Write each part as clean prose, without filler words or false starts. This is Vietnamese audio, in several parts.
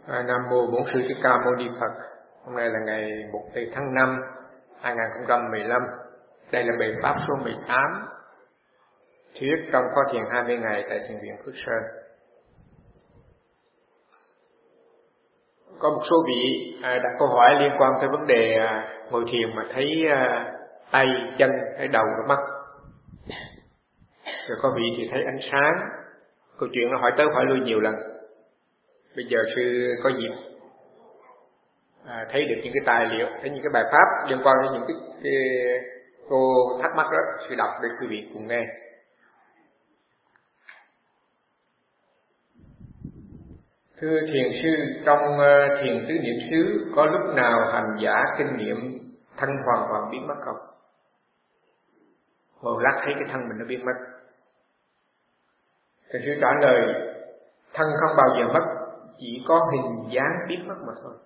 Nam mô Bổn Sư Thích Ca Mâu Ni Phật. Hôm nay là ngày 1 tháng 5 2015. Đây là bài pháp số 18, thuyết trong khóa thiền 20 ngày tại thiền viện Phước Sơn. Có một số vị đặt câu hỏi liên quan tới vấn đề ngồi thiền mà thấy tay, chân, thấy đầu, mắt. Rồi có vị thì thấy ánh sáng. Câu chuyện nó hỏi tới hỏi lui nhiều lần. Bây giờ sư có dịp thấy được những cái tài liệu, thấy những cái bài pháp liên quan đến những cái cô thắc mắc đó, sư đọc để quý vị cùng nghe. Thưa thiền sư, trong thiền tứ niệm xứ có lúc nào hành giả kinh nghiệm thân hoàn toàn biến mất không? Một lát thấy cái thân mình nó biến mất. Thiền sư trả lời, thân không bao giờ mất, chỉ có hình dáng biến mất mà thôi.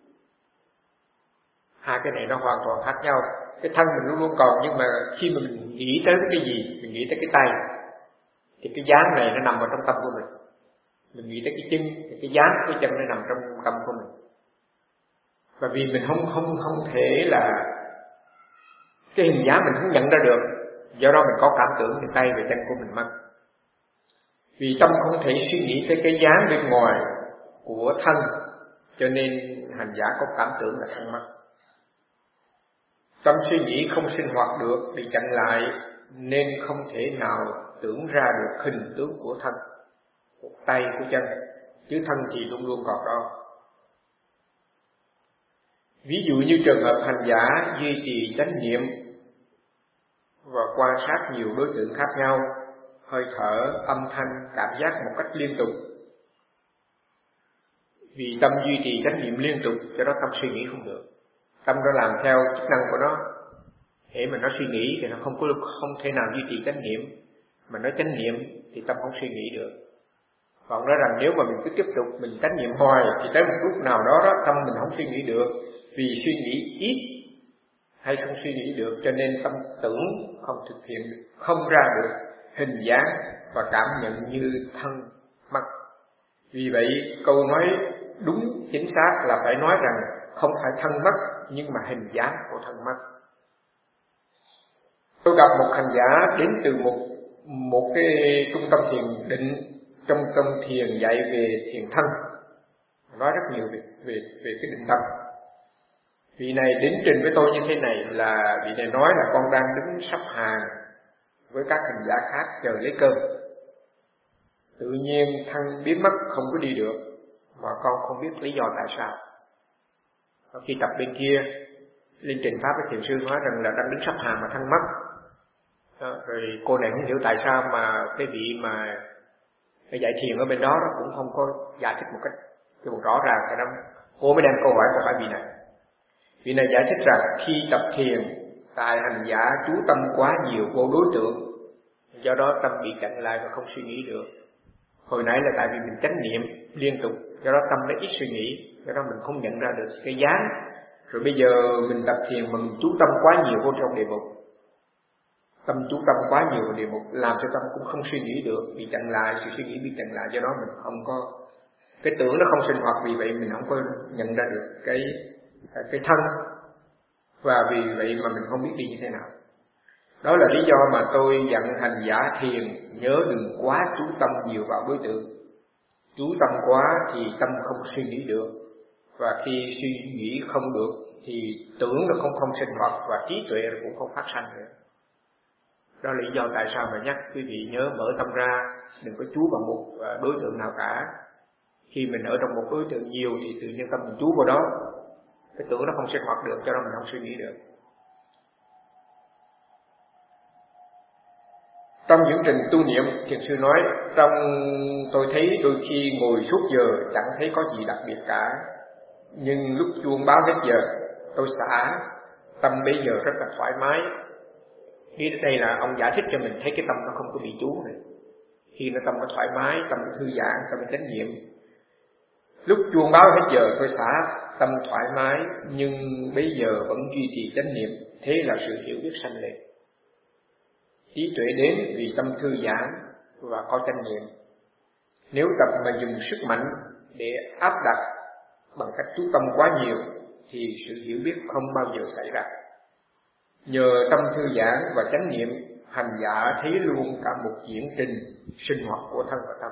Hai cái này nó hoàn toàn khác nhau. Cái thân mình luôn luôn còn, nhưng mà khi mà mình nghĩ tới cái gì, mình nghĩ tới cái tay, thì cái dáng này nó nằm ở trong tâm của mình. Mình nghĩ tới cái chân, thì cái dáng cái chân nó nằm trong tâm của mình. Và vì mình không thể là cái hình dáng mình không nhận ra được, do đó mình có cảm tưởng về tay về chân của mình mất. Vì tâm không thể suy nghĩ tới cái dáng bên ngoài của thân, cho nên hành giả có cảm tưởng là thân mất. Tâm suy nghĩ không sinh hoạt được, bị chặn lại, nên không thể nào tưởng ra được hình tướng của thân, của tay, của chân, chứ thân thì luôn luôn còn đó. Ví dụ như trường hợp hành giả duy trì chánh niệm và quan sát nhiều đối tượng khác nhau, hơi thở, âm thanh, cảm giác một cách liên tục. Vì tâm duy trì chánh niệm liên tục, cho đó tâm suy nghĩ không được. Tâm nó làm theo chức năng của nó. Hễ mà nó suy nghĩ thì nó không thể nào duy trì chánh niệm. Mà nó chánh niệm thì tâm không suy nghĩ được. Và ông nói rằng nếu mà mình cứ tiếp tục mình chánh niệm hoài thì tới một lúc nào đó tâm mình không suy nghĩ được. Vì suy nghĩ ít hay không suy nghĩ được, cho nên tâm tưởng không thực hiện được, không ra được hình dáng và cảm nhận như thân mất. Vì vậy câu nói đúng chính xác là phải nói rằng không phải thân mất, nhưng mà hình dáng của thân mất. Tôi gặp một hành giả đến từ một cái trung tâm thiền định, trong tâm thiền dạy về thiền thân, nói rất nhiều về cái định tâm. Vị này đến trình với tôi như thế này là vị này nói là con đang đứng sắp hàng với các hành giả khác chờ lấy cơm. Tự nhiên thân biến mất không có đi được, mà con không biết lý do tại sao. Và khi tập bên kia lên trình pháp với thiền sư nói rằng là đang đứng sắp hàng mà thân mất. Rồi cô này không hiểu tại sao mà cái vị mà dạy thiền ở bên đó cũng không có giải thích một cách rõ ràng. Cái đó cô mới đem câu hỏi của hai vị này. Vị này giải thích rằng khi tập thiền, tại hành giả chú tâm quá nhiều vô đối tượng, do đó tâm bị chặn lại và không suy nghĩ được. Hồi nãy là tại vì mình chánh niệm liên tục, do đó tâm nó ít suy nghĩ, do đó mình không nhận ra được cái dáng. Rồi bây giờ mình tập thiền mà mình chú tâm quá nhiều vô trong đề mục, tâm chú tâm quá nhiều vào đề mục làm cho tâm cũng không suy nghĩ được, bị chặn lại, sự suy nghĩ bị chặn lại, do đó mình không có cái tưởng nó không sinh hoạt, vì vậy mình không có nhận ra được cái thân, và vì vậy mà mình không biết đi như thế nào. Đó là lý do mà tôi dặn hành giả thiền nhớ đừng quá chú tâm nhiều vào đối tượng. Chú tâm quá thì tâm không suy nghĩ được, và khi suy nghĩ không được thì tưởng nó không sinh hoạt, và trí tuệ cũng không phát sanh nữa. Đó là lý do tại sao mà nhắc quý vị nhớ mở tâm ra, đừng có chú vào một đối tượng nào cả. Khi mình ở trong một đối tượng nhiều thì tự nhiên tâm mình chú vào đó, cái tưởng nó không sinh hoạt được, cho nên mình không suy nghĩ được. Trong những trình tu niệm, thiền sư nói, tôi thấy đôi khi ngồi suốt giờ chẳng thấy có gì đặc biệt cả, nhưng lúc chuông báo hết giờ, tôi xả, tâm bây giờ rất là thoải mái. Khi đây là ông giải thích cho mình thấy cái tâm nó không có bị chú này. Khi nó tâm nó thoải mái, tâm nó thư giãn, tâm nó chánh niệm. Lúc chuông báo hết giờ tôi xả, tâm thoải mái, nhưng bây giờ vẫn duy trì chánh niệm. Thế là sự hiểu biết sanh lên. Trí tuệ đến vì tâm thư giãn và có chánh niệm. Nếu tập mà dùng sức mạnh để áp đặt bằng cách chú tâm quá nhiều thì sự hiểu biết không bao giờ xảy ra. Nhờ tâm thư giãn và chánh niệm, hành giả thấy luôn cả một diễn trình sinh hoạt của thân và tâm.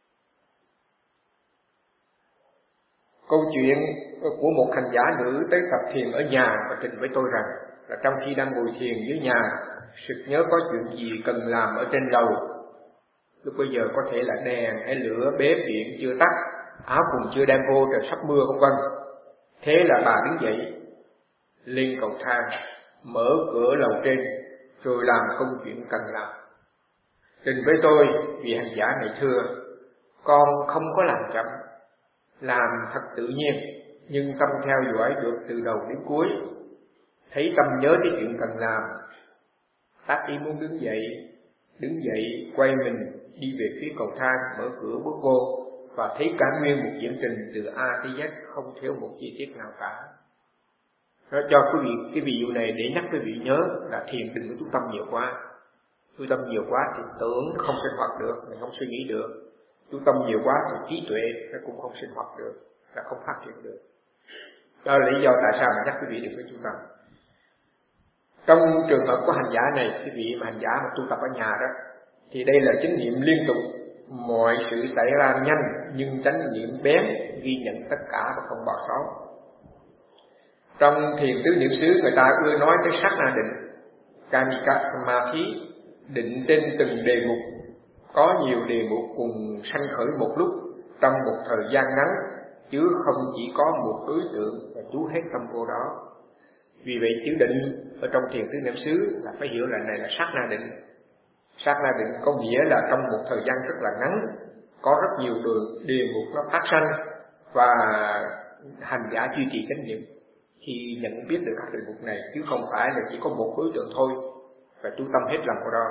Câu chuyện của một hành giả nữ tới tập thiền ở nhà và trình với tôi rằng là trong khi đang ngồi thiền dưới nhà, sực nhớ có chuyện gì cần làm ở trên lầu. Lúc bây giờ có thể là đèn hay lửa bếp điện chưa tắt, áo quần chưa đem vô, trời sắp mưa vân vân. Thế là bà đứng dậy, lên cầu thang, mở cửa lầu trên, rồi làm công chuyện cần làm. Trình với tôi, vị hành giả này thưa, con không có làm chậm, làm thật tự nhiên, nhưng tâm theo dõi được từ đầu đến cuối. Thấy tâm nhớ tới chuyện cần làm, tác ý muốn đứng dậy, quay mình, đi về phía cầu thang, mở cửa bước vô, và thấy cả nguyên một diễn trình từ A tới Z, không thiếu một chi tiết nào cả. Nó cho quý vị cái ví dụ này để nhắc quý vị nhớ là thiền đừng có chú tâm nhiều quá. Chú tâm nhiều quá thì tưởng không sinh hoạt được, mình không suy nghĩ được. Chú tâm nhiều quá thì trí tuệ nó cũng không sinh hoạt được, là không phát triển được. Đó là lý do tại sao mà nhắc quý vị đừng có chú tâm. Trong trường hợp của hành giả này, quý vị mà hành giả mà tu tập ở nhà đó, thì đây là chánh niệm liên tục, mọi sự xảy ra nhanh nhưng chánh niệm bén, ghi nhận tất cả và không bỏ sót. Trong thiền tứ niệm xứ, người ta ưa nói tới sát na định, Kanika Samadhi, định trên từng đề mục, có nhiều đề mục cùng sanh khởi một lúc trong một thời gian ngắn, chứ không chỉ có một đối tượng và chú hết tâm vô đó. Vì vậy chữ định ở trong thiền tứ niệm xứ là phải hiểu là này là sát na định. Sát na định có nghĩa là trong một thời gian rất là ngắn, có rất nhiều đề mục nó phát sanh, và hành giả duy trì chánh niệm khi nhận biết được các đề mục này, chứ không phải là chỉ có một đối tượng thôi và chú tâm hết lòng vào đó.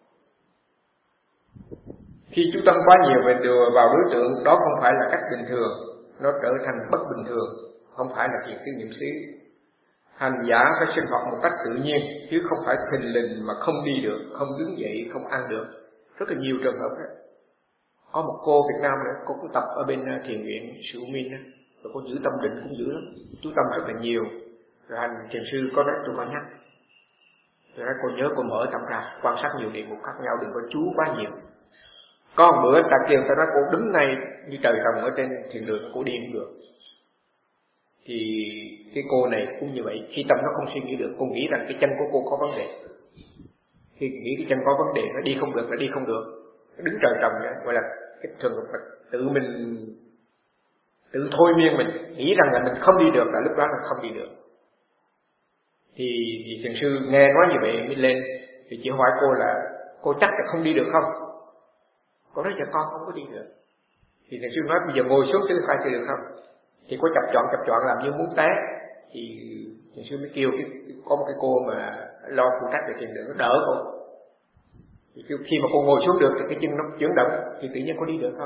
Khi chú tâm quá nhiều về vào đối tượng, đó không phải là cách bình thường, nó trở thành bất bình thường, không phải là thiền tứ niệm xứ. Hành giả phải sinh hoạt một cách tự nhiên, chứ không phải thình lình mà không đi được, không đứng dậy, không ăn được. Rất là nhiều trường hợp đó. Có một cô Việt Nam nữa, cô cũng tập ở bên thiền viện Sự Minh đó, rồi cô giữ tâm định cũng giữ lắm, chú tâm rất là nhiều. Rồi hành thiền sư có nói tôi có nhắc, rồi nói cô nhớ cô mở tâm ra, quan sát nhiều địa mục khác nhau, đừng có chú quá nhiều. Có một bữa ta kêu ta nói cô đứng ngay như trời trồng ở trên thiền đường, cô đi không được. Thì cái cô này cũng như vậy, khi tâm nó không suy nghĩ được, cô nghĩ rằng cái chân của cô có vấn đề. Khi nghĩ cái chân có vấn đề, nó đi không được, nó đi không được, nó đứng trời trồng nữa, gọi là cái thường là tự mình tự thôi miên mình, nghĩ rằng là mình không đi được, là lúc đó là không đi được. Thì thiền sư nghe nói như vậy mới lên, thì chỉ hỏi cô là cô chắc là không đi được không? Cô nói cho con không có đi được. Thì thiền sư nói bây giờ ngồi xuống thử coi thì được không? Thì có chập chọn làm như muốn té. Thì thiền sư mới kêu có một cái cô mà lo phụ trách về thiền đường, nó đỡ cô. Thì khi mà cô ngồi xuống được thì cái chân nó chuyển động, thì tự nhiên cô đi được thôi.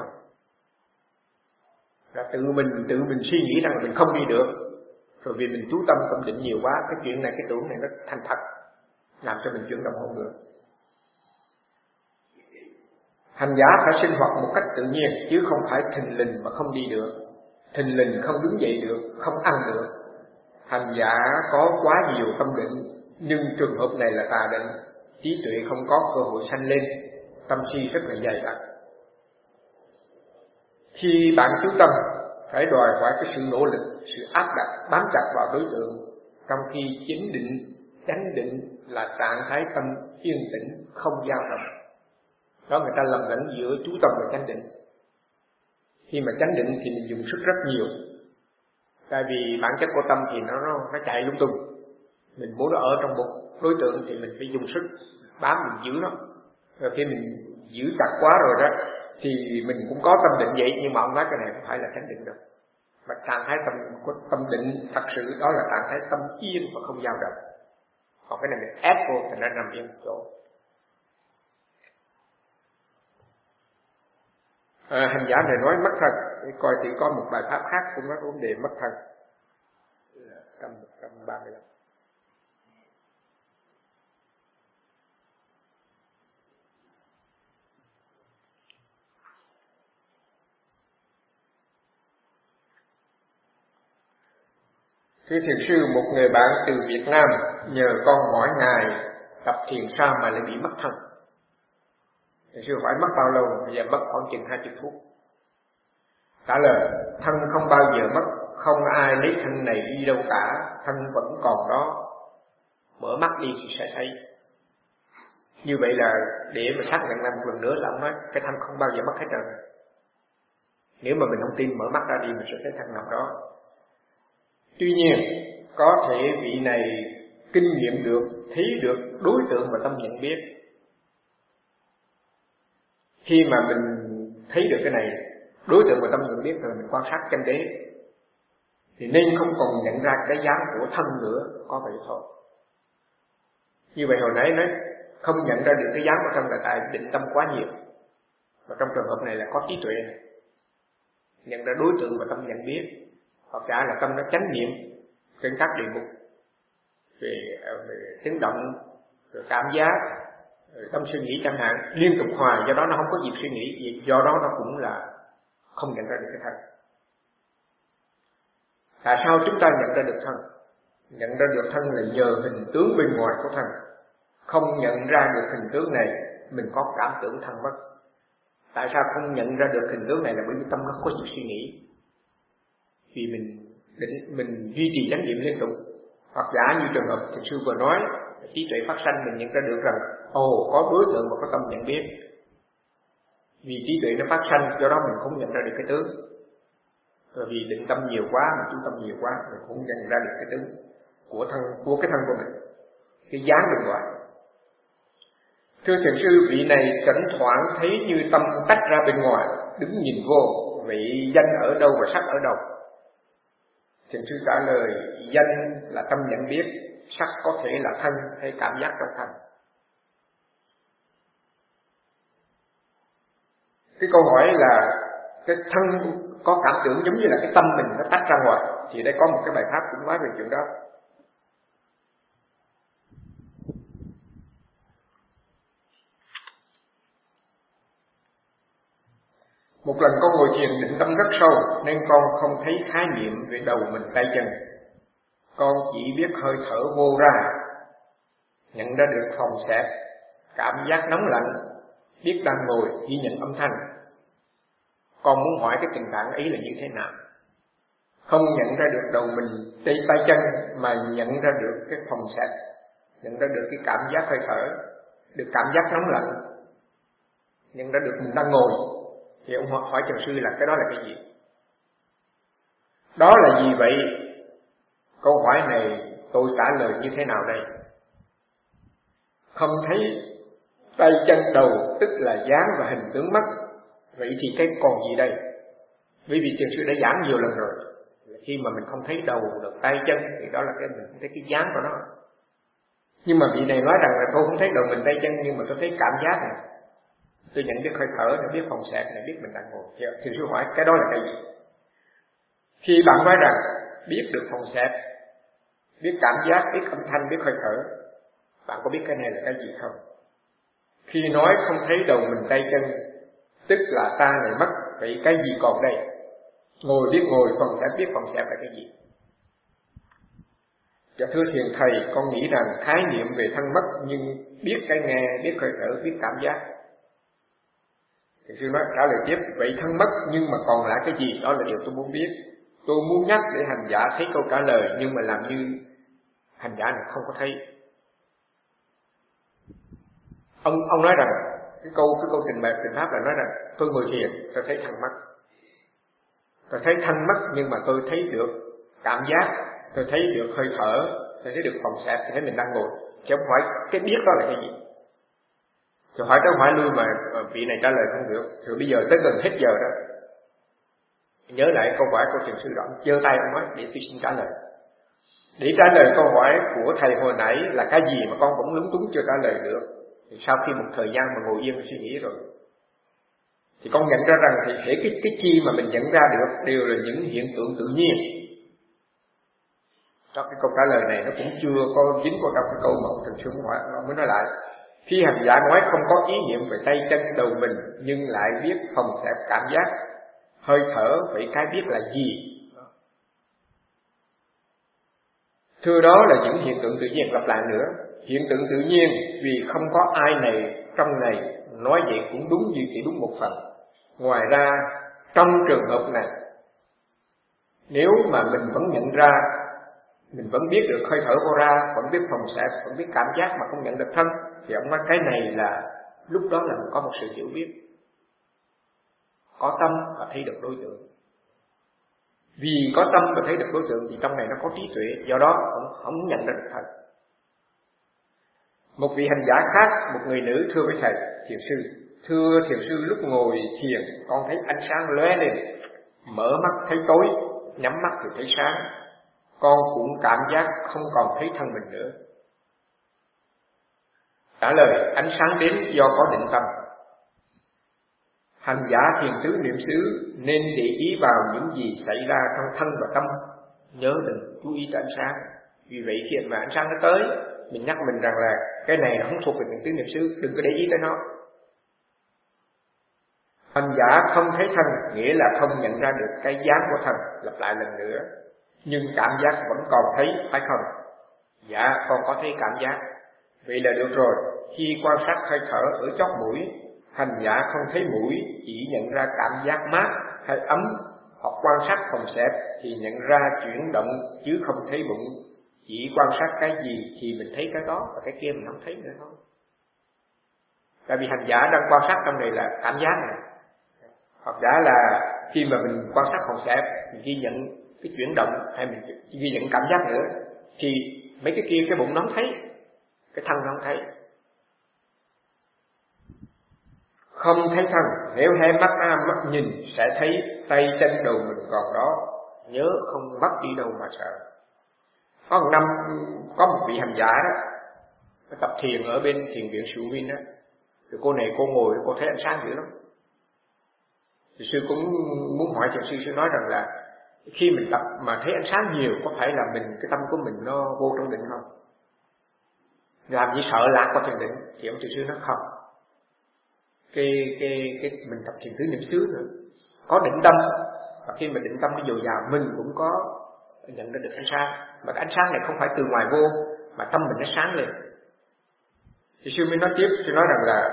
Là tự mình suy nghĩ rằng là mình không đi được, rồi vì mình chú tâm tâm định nhiều quá, cái chuyện này, cái tưởng này nó thành thật, làm cho mình chuyển động không được. Hành giả phải sinh hoạt một cách tự nhiên, chứ không phải thình lình mà không đi được, thình lình không đứng dậy được, không ăn được. Hành giả có quá nhiều tâm định, nhưng trường hợp này là tà định, trí tuệ không có cơ hội sanh lên, tâm si rất là dày đặc. Khi bạn chú tâm, phải đòi hỏi cái sự nỗ lực, sự áp đặt, bám chặt vào đối tượng, trong khi chính định, chánh định là trạng thái tâm yên tĩnh, không dao động. Đó người ta lầm lẫn giữa chú tâm và chánh định. Khi mà chánh định thì mình dùng sức rất nhiều, tại vì bản chất của tâm thì nó chạy lung tung. Mình muốn nó ở trong một đối tượng thì mình phải dùng sức bám, mình giữ nó. Rồi khi mình giữ chặt quá rồi đó thì mình cũng có tâm định vậy, nhưng mà ông nói cái này không phải là chánh định đâu. Mà trạng thái tâm định thật sự đó là trạng thái tâm yên và không dao động. Còn cái này mình ép vô thì nó nằm yên một chỗ. Hành giả này nói mất thân, để coi thì có một bài pháp khác cũng nói vấn đề mất thân. 135. Thưa thiền sư, một người bạn từ Việt Nam nhờ con mỗi ngày tập thiền sao mà lại bị mất thân. Thiền sư hỏi mất bao lâu? Bây giờ mất khoảng chừng 20 phút. Trả lời, thân không bao giờ mất, không ai lấy thân này đi đâu cả, thân vẫn còn đó. Mở mắt đi thì sẽ thấy. Như vậy là để mà xác nhận lại một lần nữa là ông nói cái thân không bao giờ mất hết rồi. Nếu mà mình không tin, mở mắt ra đi mình sẽ thấy thân nào đó. Tuy nhiên, có thể vị này kinh nghiệm được, thấy được đối tượng và tâm nhận biết. Khi mà mình thấy được cái này, đối tượng và tâm nhận biết rồi mình quan sát chân đế, thì nên không còn nhận ra cái dáng của thân nữa, có vậy thôi. Như vậy hồi nãy nói không nhận ra được cái dáng của thân là tại định tâm quá nhiều. Và trong trường hợp này là có trí tuệ này, nhận ra đối tượng và tâm nhận biết, hoặc giả là tâm nó chánh niệm trên các địa mục về tiếng động, rồi cảm giác, rồi tâm suy nghĩ chẳng hạn, liên tục hoài, do đó nó không có dịp suy nghĩ, do đó nó cũng là không nhận ra được cái thân. Tại sao chúng ta nhận ra được thân? Nhận ra được thân là nhờ hình tướng bên ngoài của thân. Không nhận ra được hình tướng này, mình có cảm tưởng thân mất. Tại sao không nhận ra được hình tướng này? Là bởi vì tâm nó có dịp suy nghĩ. Vì mình duy trì chánh niệm liên tục. Hoặc giả như trường hợp thiền sư vừa nói, trí tuệ phát sanh, mình nhận ra được rằng có đối tượng và có tâm nhận biết. Vì trí tuệ nó phát sanh, do đó mình không nhận ra được cái tướng. Rồi vì định tâm nhiều quá, mình chú tâm nhiều quá, mình không nhận ra được cái tướng của cái thân của mình, cái dáng bên ngoài. Thưa thiền sư, vị này thỉnh thoảng thấy như tâm tách ra bên ngoài, đứng nhìn vô, vị danh ở đâu và sắc ở đâu? Thiền sư trả lời, danh là tâm nhận biết, sắc có thể là thân hay cảm giác trong thân. Cái câu hỏi là cái thân có cảm tưởng giống như là cái tâm mình nó tách ra ngoài, thì đây có một cái bài pháp cũng nói về chuyện đó. Một lần con ngồi thiền định tâm rất sâu, nên con không thấy khái niệm về đầu mình tay chân. Con chỉ biết hơi thở vô ra, nhận ra được phòng xẹp, cảm giác nóng lạnh, biết đang ngồi, ghi nhận âm thanh. Con muốn hỏi cái tình trạng ấy là như thế nào? Không nhận ra được đầu mình, tay chân, mà nhận ra được cái phòng xẹp, nhận ra được cái cảm giác hơi thở, được cảm giác nóng lạnh, nhận ra được mình đang ngồi. Thì ông hỏi thiền sư là cái đó là cái gì? Đó là gì vậy? Câu hỏi này tôi trả lời như thế nào đây? Không thấy tay chân đầu, tức là dáng và hình tướng mất. Vậy thì cái còn gì đây? Bởi vì thiền sư đã giảng nhiều lần rồi. Khi mà mình không thấy đầu, được tay chân, thì đó là cái mình không thấy cái dáng của nó. Nhưng mà vị này nói rằng là tôi không thấy đầu mình tay chân, nhưng mà tôi thấy cảm giác này. Tôi nhận biết hơi thở này, biết phòng xẹp này, biết mình đang ngồi. Thiền sư hỏi cái đó là cái gì? Khi bạn nói rằng biết được phòng xẹp, biết cảm giác, biết âm thanh, biết hơi thở, bạn có biết cái này là cái gì không? Khi nói không thấy đầu mình tay chân, tức là ta này mất, vậy cái gì còn đây? Ngồi biết ngồi, phòng xẹp biết phòng xẹp là cái gì? Dạ thưa thiền thầy, con nghĩ rằng khái niệm về thân mất, nhưng biết cái nghe, biết hơi thở, biết cảm giác. Thiền sư nói trả lời tiếp, vậy thân mất nhưng mà còn lại cái gì? Đó là điều tôi muốn biết. Tôi muốn nhắc để hành giả thấy câu trả lời, nhưng mà làm như hành giả này không có thấy. Ông nói rằng cái câu trình pháp là nói rằng tôi ngồi thiền, tôi thấy thân mất. Tôi thấy thân mất nhưng mà tôi thấy được cảm giác, tôi thấy được hơi thở, tôi thấy được phòng xẹp, tôi thấy mình đang ngồi. Chứ không hỏi cái biết đó là cái gì. Chứ hỏi tới hỏi lui mà vị này trả lời không được. Rồi bây giờ tới gần hết giờ đó, nhớ lại câu hỏi của thiền sư đó, giơ tay ông nói để tôi xin trả lời. Để trả lời câu hỏi của thầy hồi nãy là cái gì mà con vẫn lúng túng chưa trả lời được. Thì sau khi một thời gian mà ngồi yên suy nghĩ rồi, thì con nhận ra rằng thì hễ cái chi mà mình nhận ra được đều là những hiện tượng tự nhiên. Đó, cái câu trả lời này nó cũng chưa có dính vào trong cái câu mà thiền sư mới nói lại. Khi hành giả nói không có ý niệm về tay chân đầu mình, nhưng lại biết phòng xẹp cảm giác, hơi thở, vậy cái biết là gì? Thưa đó là những hiện tượng tự nhiên lặp lại nữa. Hiện tượng tự nhiên vì không có ai này trong này, nói vậy cũng đúng như chỉ đúng một phần. Ngoài ra trong trường hợp này, nếu mà mình vẫn nhận ra, mình vẫn biết được hơi thở vô ra, vẫn biết phòng xẹp, vẫn biết cảm giác mà không nhận được thân, thì ông nói cái này là lúc đó là mình có một sự hiểu biết, có tâm và thấy được đối tượng. Vì có tâm và thấy được đối tượng thì trong này nó có trí tuệ, do đó không nhận ra được thân. Một vị hành giả khác, một người nữ thưa với thầy thiền sư: thưa thiền sư, lúc ngồi thiền con thấy ánh sáng lóe lên, mở mắt thấy tối, nhắm mắt thì thấy sáng. Con cũng cảm giác không còn thấy thân mình nữa. Trả lời: ánh sáng đến do có định tâm. Hành giả thiền tứ niệm xứ nên để ý vào những gì xảy ra trong thân và tâm, nhớ đừng chú ý tới ánh sáng. Vì vậy khi mà ánh sáng nó tới, mình nhắc mình rằng là cái này nó không thuộc về thiền tứ niệm xứ, đừng có để ý tới nó. Hành giả không thấy thân nghĩa là không nhận ra được cái dáng của thân. Lặp lại lần nữa: nhưng cảm giác vẫn còn thấy, phải không? Dạ, con có thấy cảm giác. Vậy là được rồi. Khi quan sát hơi thở ở chóp mũi, hành giả không thấy mũi, chỉ nhận ra cảm giác mát hay ấm, hoặc quan sát phòng xẹp thì nhận ra chuyển động chứ không thấy bụng. Chỉ quan sát cái gì thì mình thấy cái đó, và cái kia mình không thấy nữa thôi. Tại vì hành giả đang quan sát trong này là cảm giác này. Hoặc giả là khi mà mình quan sát phòng xẹp, mình ghi nhận cái chuyển động hay mình ghi nhận cảm giác nữa, thì mấy cái kia cái bụng nó không thấy, cái thân nó không thấy. Không thấy thân, nếu hé mắt ra mắt nhìn sẽ thấy tay chân đầu mình còn đó, nhớ không bắt đi đâu mà sợ. Có một năm có một vị hành giả đó, tập thiền ở bên thiền viện Sụ Vin đó, thì cô này cô ngồi cô thấy ánh sáng dữ lắm. Thì sư cũng muốn hỏi thiền sư nói rằng là khi mình tập mà thấy ánh sáng nhiều, có phải là cái tâm của mình nó vô trong định không? Làm như sợ lạc qua thiền định. Thì ông thiền sư nói không. Cái mình tập thiền tứ niệm xứ nữa, có định tâm, và khi mà định tâm nó dồi dào, mình cũng có nhận ra được ánh sáng. Mà cái ánh sáng này không phải từ ngoài vô, mà tâm mình nó sáng lên. Thì sư mới nói tiếp, sư nói rằng là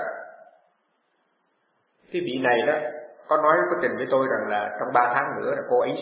cái vị này đó có trình với tôi rằng là trong 3 tháng nữa là cô ấy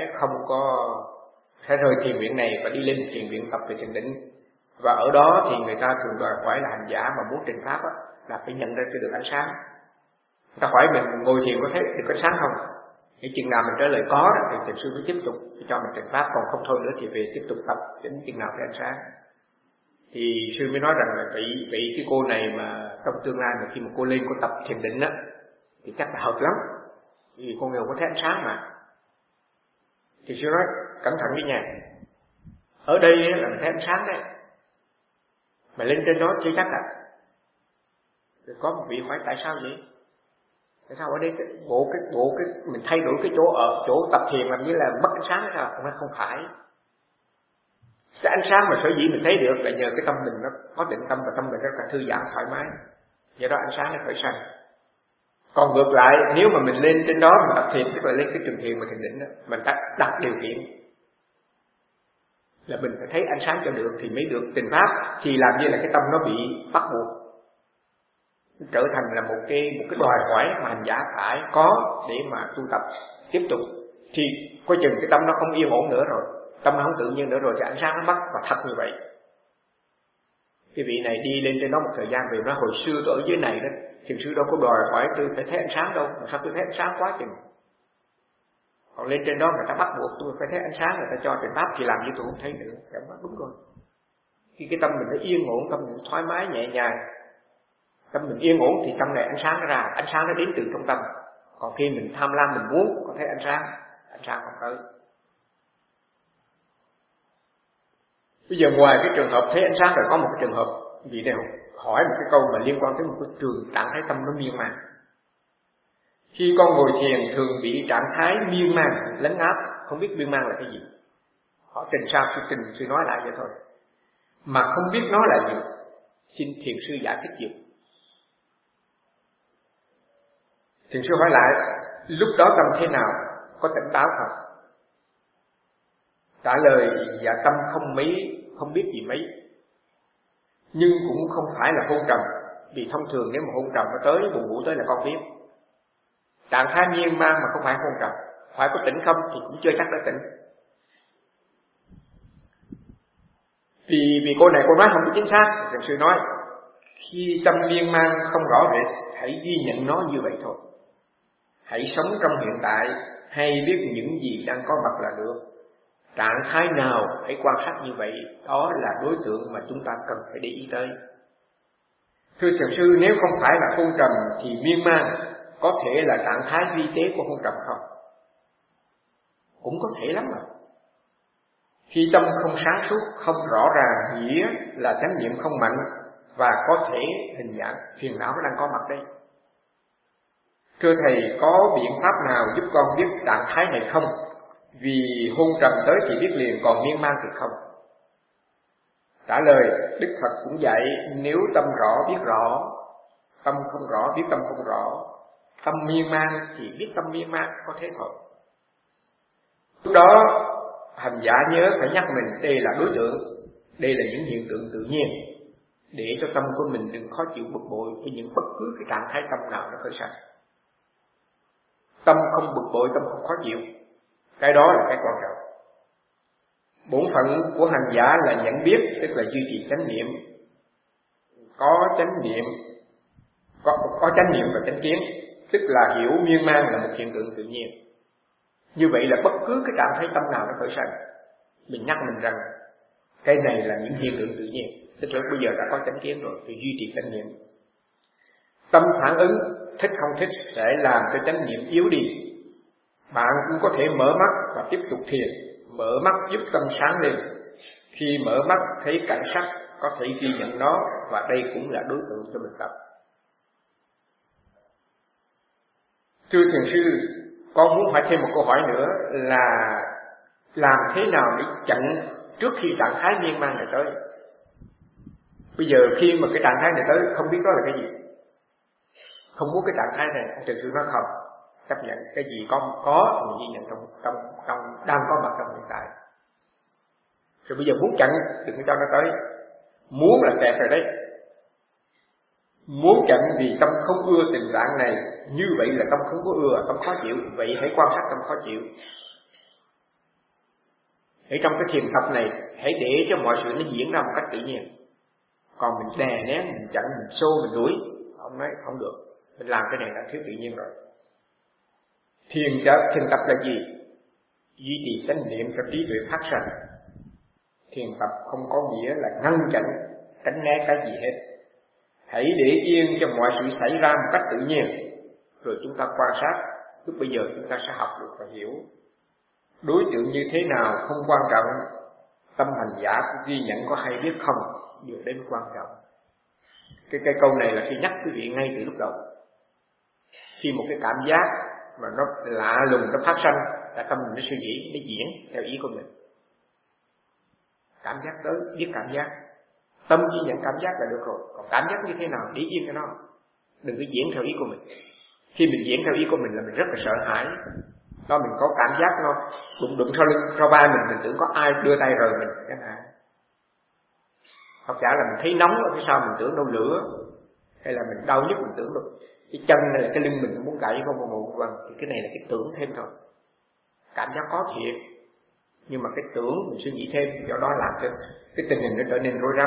sẽ rời thiền viện này và đi lên thiền viện tập về thiền định. Và ở đó thì người ta thường đòi hỏi là hành giả mà muốn trình pháp á, là phải nhận ra được ánh sáng. Người ta hỏi mình ngồi thiền có thấy được ánh sáng không? Thì chừng nào mình trả lời có đó, thì thiền sư mới tiếp tục cho mình trình pháp, còn không thôi nữa thì về tiếp tục tập đến chừng nào thấy ánh sáng. Thì sư mới nói rằng là vậy cái cô này mà trong tương lai mà khi mà cô lên cô tập thiền định á, thì chắc là hợp lắm, vì con người có thấy ánh sáng mà. Thì sư nói cẩn thận đi nha, ở đây là mình thấy ánh sáng đấy, mà lên trên đó chưa chắc à. Rồi có một vị hỏi tại sao vậy? Tại sao ở đây cái mình thay đổi cái chỗ tập thiền làm như là mất ánh sáng hay sao? Không phải. Cái ánh sáng mà sở dĩ mình thấy được là nhờ cái tâm mình nó có định tâm, và tâm mình rất là thư giãn thoải mái, do đó ánh sáng nó khởi sanh. Còn ngược lại, nếu mà mình lên trên đó mình tập thiền, tức là lên cái trường thiền mà thiền định đó, mình đặt điều kiện là mình phải thấy ánh sáng cho được thì mới được trình pháp, thì làm như là cái tâm nó bị bắt buộc, trở thành là một cái đòi hỏi mà hành giả phải có để mà tu tập tiếp tục. Thì coi chừng cái tâm nó không yên ổn nữa rồi, tâm nó không tự nhiên nữa rồi, thì ánh sáng nó mất. Và thật như vậy, cái vị này đi lên trên đó một thời gian về nó hồi xưa tôi ở dưới này đó, thiền sư đâu có đòi hỏi tôi phải thấy ánh sáng đâu, mà sao tôi thấy ánh sáng quá chừng. Còn lên trên đó người ta bắt buộc tôi phải thấy ánh sáng, người ta cho trình pháp thì làm như tôi không thấy nữa. Đúng rồi. Khi cái tâm mình nó yên ổn, tâm mình thoải mái nhẹ nhàng, tâm mình yên ổn thì trong này ánh sáng nó ra, ánh sáng nó đến từ trong tâm. Còn khi mình tham lam mình muốn có thấy ánh sáng không tới. Bây giờ ngoài cái trường hợp thấy ánh sáng rồi, có một cái trường hợp vị này hỏi một cái câu mà liên quan tới một cái trạng thái tâm nó miên man. Khi con ngồi thiền thường bị trạng thái miên man lấn áp, không biết miên man là cái gì. Họ trình sao sư nói lại vậy thôi, mà không biết nó là gì. Xin thiền sư giải thích giúp. Thiền sư hỏi lại, lúc đó tâm thế nào, có tỉnh táo không? Trả lời dạ tâm không biết gì mấy, nhưng cũng không phải là hôn trầm. Vì thông thường nếu mà hôn trầm nó tới, buồn ngủ tới là con biết. Trạng thái miên man mà không phải hôn trầm, phải có tỉnh không thì cũng chưa chắc đã tỉnh. Vì cô này cô nói không có chính xác. Thiền sư nói khi tâm miên man không rõ rệt, hãy ghi nhận nó như vậy thôi. Hãy sống trong hiện tại, hay biết những gì đang có mặt là được. Trạng thái nào hãy quan sát như vậy, đó là đối tượng mà chúng ta cần phải để ý tới. Thưa thiền sư, nếu không phải là hôn trầm thì miên man có thể là trạng thái vi tế của hôn trầm không? Cũng có thể lắm mà. Khi tâm không sáng suốt, không rõ ràng, nghĩa là chánh niệm không mạnh, và có thể hình dạng phiền não nó đang có mặt đây. Thưa thầy, có biện pháp nào giúp con biết trạng thái này không? Vì hôn trầm tới thì biết liền, còn miên man thì không. Trả lời, Đức Phật cũng dạy nếu tâm rõ biết rõ, tâm không rõ biết tâm không rõ, tâm miên man thì biết tâm miên man, có thế thôi. Lúc đó hành giả nhớ phải nhắc mình đây là đối tượng, đây là những hiện tượng tự nhiên, để cho tâm của mình đừng khó chịu bực bội với những bất cứ cái trạng thái tâm nào nó khởi sanh. Tâm không bực bội, tâm không khó chịu, cái đó là cái quan trọng. Bổn phận của hành giả là nhận biết, tức là duy trì chánh niệm. Có chánh niệm và chánh kiến, tức là hiểu miên man là một hiện tượng tự nhiên. Như vậy là bất cứ cái trạng thái tâm nào nó khởi sanh, mình nhắc mình rằng cái này là những hiện tượng tự nhiên, tức là bây giờ đã có chánh kiến rồi thì duy trì chánh niệm. Tâm phản ứng thích không thích sẽ làm cho chánh niệm yếu đi. Bạn cũng có thể mở mắt và tiếp tục thiền. Mở mắt giúp tâm sáng lên. Khi mở mắt thấy cảnh sắc, có thể ghi nhận nó, và đây cũng là đối tượng cho mình tập. Thưa thiền sư, con muốn hỏi thêm một câu hỏi nữa là làm thế nào để chặn trước khi trạng thái miên man này tới? Bây giờ khi mà cái trạng thái này tới, không biết đó là cái gì, không muốn cái trạng thái này, thiền sư nói không, chấp nhận cái gì có thì ghi nhận trong đang có mặt trong hiện tại. Rồi bây giờ muốn chặn đừng cho nó tới. Muốn là kẹt rồi đấy. Muốn chặn vì tâm không ưa tình trạng này, như vậy là tâm không có ưa, tâm khó chịu, vậy hãy quan sát tâm khó chịu. Ở trong cái thiền tập này, hãy để cho mọi sự nó diễn ra một cách tự nhiên. Còn mình đè nén, mình chặn, mình xô, mình đuổi, ông nói không được. Mình làm cái này là thiếu tự nhiên rồi. Thiền tập là gì? Duy trì chánh niệm cho trí tuệ phát sanh. Thiền tập không có nghĩa là ngăn chặn, tránh né cái gì hết. Hãy để yên cho mọi sự xảy ra một cách tự nhiên, rồi chúng ta quan sát. Lúc bây giờ chúng ta sẽ học được và hiểu. Đối tượng như thế nào không quan trọng, tâm hành giả cũng ghi nhận có hay biết không, điều đấy mới quan trọng. Cái câu này là khi nhắc quý vị ngay từ lúc đầu. Khi một cái cảm giác mà nó lạ lùng nó phát sinh, là tâm mình nó suy nghĩ, nó diễn theo ý của mình. Cảm giác tới, biết cảm giác. Tâm ghi nhận cảm giác là được rồi. Còn cảm giác như thế nào, để yên cho nó. Đừng có diễn theo ý của mình. Khi mình diễn theo ý của mình là mình rất là sợ hãi. Đó mình có cảm giác nó đụng sau lưng, sau vai mình tưởng có ai đưa tay rời mình chẳng hạn. Hoặc giả là mình thấy nóng ở phía sau mình tưởng đâu lửa, hay là mình đau nhức mình tưởng đâu cái chân hay là cái lưng mình muốn gãy vân. Thì cái này là cái tưởng thêm thôi. Cảm giác có thiệt, nhưng mà cái tưởng mình suy nghĩ thêm, do đó làm cho cái tình hình nó trở nên rối rắm.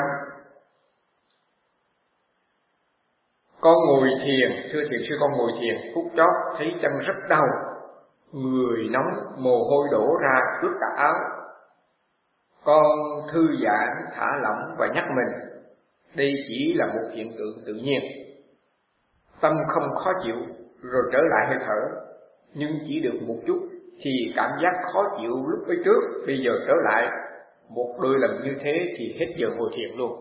Con ngồi thiền, thưa thiền sư, con ngồi thiền, phút chót thấy chân rất đau, người nóng, mồ hôi đổ ra ướt cả áo. Con thư giãn, thả lỏng và nhắc mình, đây chỉ là một hiện tượng tự nhiên. Tâm không khó chịu, rồi trở lại hơi thở, nhưng chỉ được một chút, thì cảm giác khó chịu lúc ấy trước, bây giờ trở lại. Một đôi lần như thế thì hết giờ ngồi thiền luôn.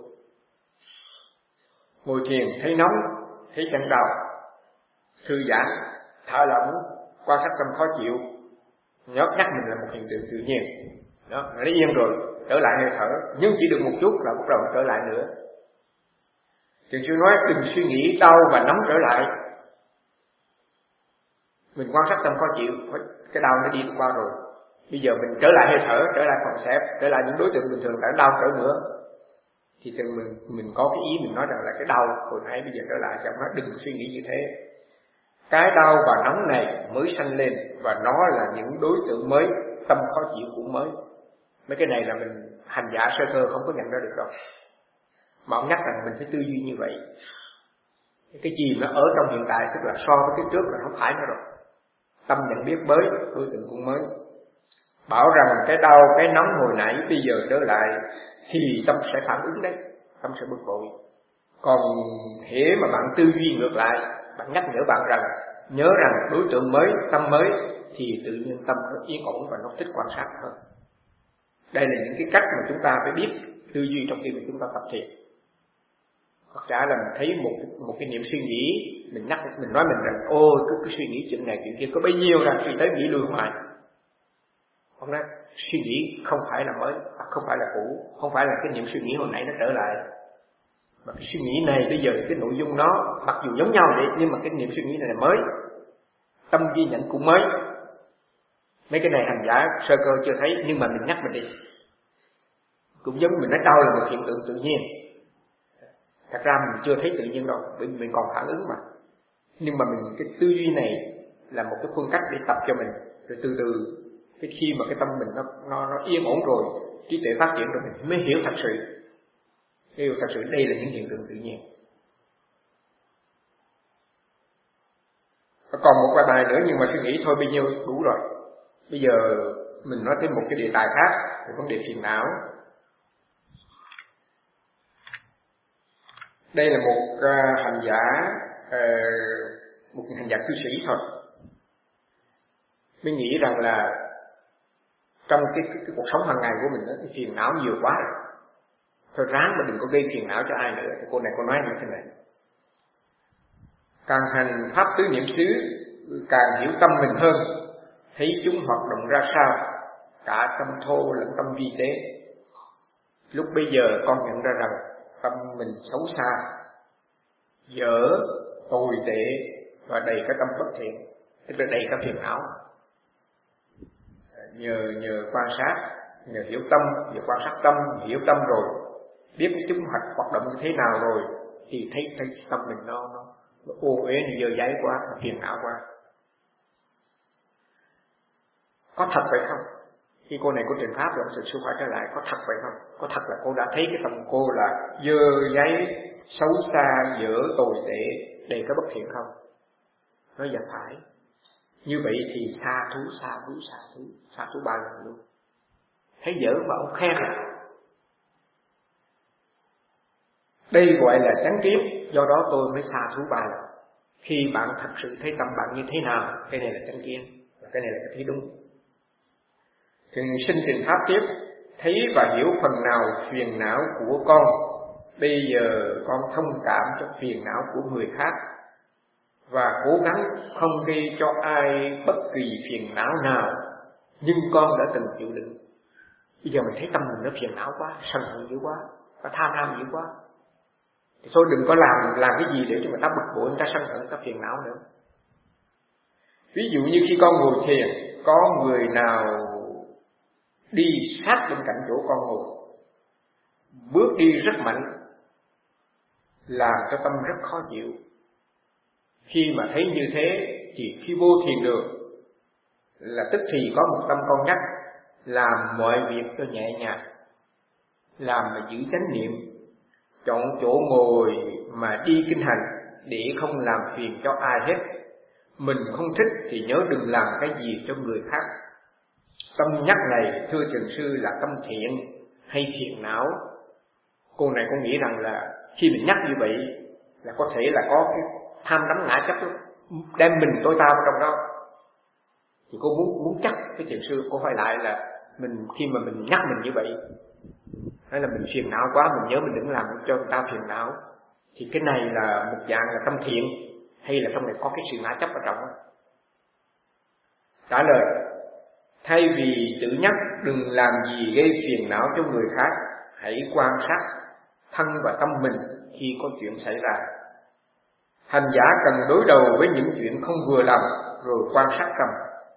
Ngồi thiền thấy nóng, thấy chân đau, thư giãn, thả lỏng, quan sát tâm khó chịu, nhắc mình là một hiện tượng tự nhiên. Đó, nó yên rồi, trở lại hơi thở, nhưng chỉ được một chút là bắt đầu trở lại nữa. Thiền sư nói đừng suy nghĩ đau và nóng trở lại. Mình quan sát tâm khó chịu, cái đau nó đi qua rồi, Bây giờ mình trở lại hơi thở, trở lại phòng xẹp, trở lại những đối tượng bình thường đã đau cỡ nữa, thì thường mình có cái ý mình nói rằng là cái đau hồi nãy bây giờ trở lại cho nó đừng suy nghĩ như thế. Cái đau và nóng này mới sanh lên, và nó là những đối tượng mới, tâm khó chịu cũng mới. Mấy cái này là mình hành giả sơ cơ không có nhận ra được đâu. Mà ông nhắc rằng mình phải tư duy như vậy. Cái gì nó ở trong hiện tại, tức là so với cái trước là không phải nữa rồi. Tâm nhận biết mới, đối tượng cũng mới. Bảo rằng cái đau, cái nóng hồi nãy bây giờ trở lại, thì tâm sẽ phản ứng đấy, tâm sẽ bực bội. Còn hễ mà bạn tư duy ngược lại, bạn nhắc nhở bạn rằng, nhớ rằng đối tượng mới, tâm mới, thì tự nhiên tâm nó yên ổn và nó thích quan sát hơn. Đây là những cái cách mà chúng ta phải biết tư duy trong khi mà chúng ta tập thiền. Hoặc giả là mình thấy một cái niệm suy nghĩ, mình nói mình rằng, cứ suy nghĩ chuyện này chuyện kia có bấy nhiêu ra, suy tới nghĩ lui hoài. Không nói, suy nghĩ không phải là mới, không phải là cũ, không phải là cái niệm suy nghĩ hồi nãy nó trở lại. Mà cái suy nghĩ này bây giờ cái nội dung nó mặc dù giống nhau vậy, nhưng mà cái niệm suy nghĩ này là mới, tâm ghi nhận cũng mới. Mấy cái này hành giả sơ cơ chưa thấy, nhưng mà mình nhắc mình đi. Cũng giống mình nói đau là một hiện tượng tự nhiên. Thật ra mình chưa thấy tự nhiên đâu, bởi vì mình còn phản ứng mà. Nhưng mà cái tư duy này là một cái phương cách để tập cho mình. Rồi từ từ, khi mà cái tâm mình nó yên ổn rồi, trí tuệ phát triển rồi, mình mới hiểu thật sự. Hiểu thật sự đây là những hiện tượng tự nhiên. Còn một vài bài nữa nhưng mà suy nghĩ thôi bấy nhiêu đủ rồi. Bây giờ mình nói thêm một cái đề tài khác về vấn đề phiền não. Đây là một hành giả, một hành giả cư sĩ thôi. Mình nghĩ rằng là trong cái cuộc sống hàng ngày của mình đó, cái phiền não nhiều quá rồi. Thôi ráng mà đừng có gây phiền não cho ai nữa. Thì cô này cô nói như thế này: càng hành pháp tứ niệm xứ, càng hiểu tâm mình hơn, thấy chúng hoạt động ra sao, cả tâm thô lẫn tâm vi tế. Lúc bây giờ con nhận ra rằng tâm mình xấu xa, dở, tồi tệ và đầy cái tâm bất thiện, tức là đầy các phiền não. Nhờ quan sát, nhờ hiểu tâm, nhờ quan sát tâm, hiểu tâm rồi, biết cái chúng hoạt động như thế nào rồi, thì thấy tâm mình nó ô uế, nó dơ dáy quá, nó phiền não quá. Có thật vậy không? Khi cô này cô truyền pháp rồi, sự phải trở lại, có thật vậy không? Có thật là cô đã thấy cái tâm cô là dơ dáy, xấu xa, dở, tồi tệ, đầy cái bất thiện không? Nói dạ phải. Như vậy thì xa thú 3 lần luôn. Thấy dở mà ông khen à? Đây gọi là chánh kiến, do đó tôi mới xa thú 3 lần. Khi bạn thật sự thấy tâm bạn như thế nào, cái này là chánh kiến, và cái này là cái thấy đúng. Thường sinh trình pháp tiếp, thấy và hiểu phần nào phiền não của con. Bây giờ con thông cảm cho phiền não của người khác, và cố gắng không gây cho ai bất kỳ phiền não nào, nhưng con đã từng chịu đựng. Bây giờ mình thấy tâm mình nó phiền não quá, sân hận dữ quá, và tham lam dữ quá, thì thôi đừng có làm cái gì để cho người ta bực bội, người ta sân hận, người ta phiền não nữa. Ví dụ như khi con ngồi thiền, có người nào đi sát bên cạnh chỗ con ngồi, bước đi rất mạnh, làm cho tâm rất khó chịu. Khi mà thấy như thế thì khi vô thiền được là tức thì có một tâm con nhắc, làm mọi việc cho nhẹ nhàng, làm mà giữ chánh niệm, chọn chỗ ngồi mà đi kinh hành để không làm phiền cho ai hết. Mình không thích thì nhớ đừng làm cái gì cho người khác. Tâm nhắc này thưa Thiền sư là tâm thiện hay phiền não? Cô này cô nghĩ rằng là khi mình nhắc như vậy là có thể là có cái tham đắm ngã chấp đem mình tôi tao vào trong đó. Thì cô muốn chắc cái Thiền sư, cô hỏi lại là mình khi mà mình nhắc mình như vậy, hay là mình phiền não quá, mình nhớ mình đừng làm cho người ta phiền não, thì cái này là một dạng là tâm thiện hay là trong này có cái sự ngã chấp ở trong đó? Trả lời: thay vì tự nhắc đừng làm gì gây phiền não cho người khác, hãy quan sát thân và tâm mình khi có chuyện xảy ra. Hành giả cần đối đầu với những chuyện không vừa lòng rồi quan sát tâm,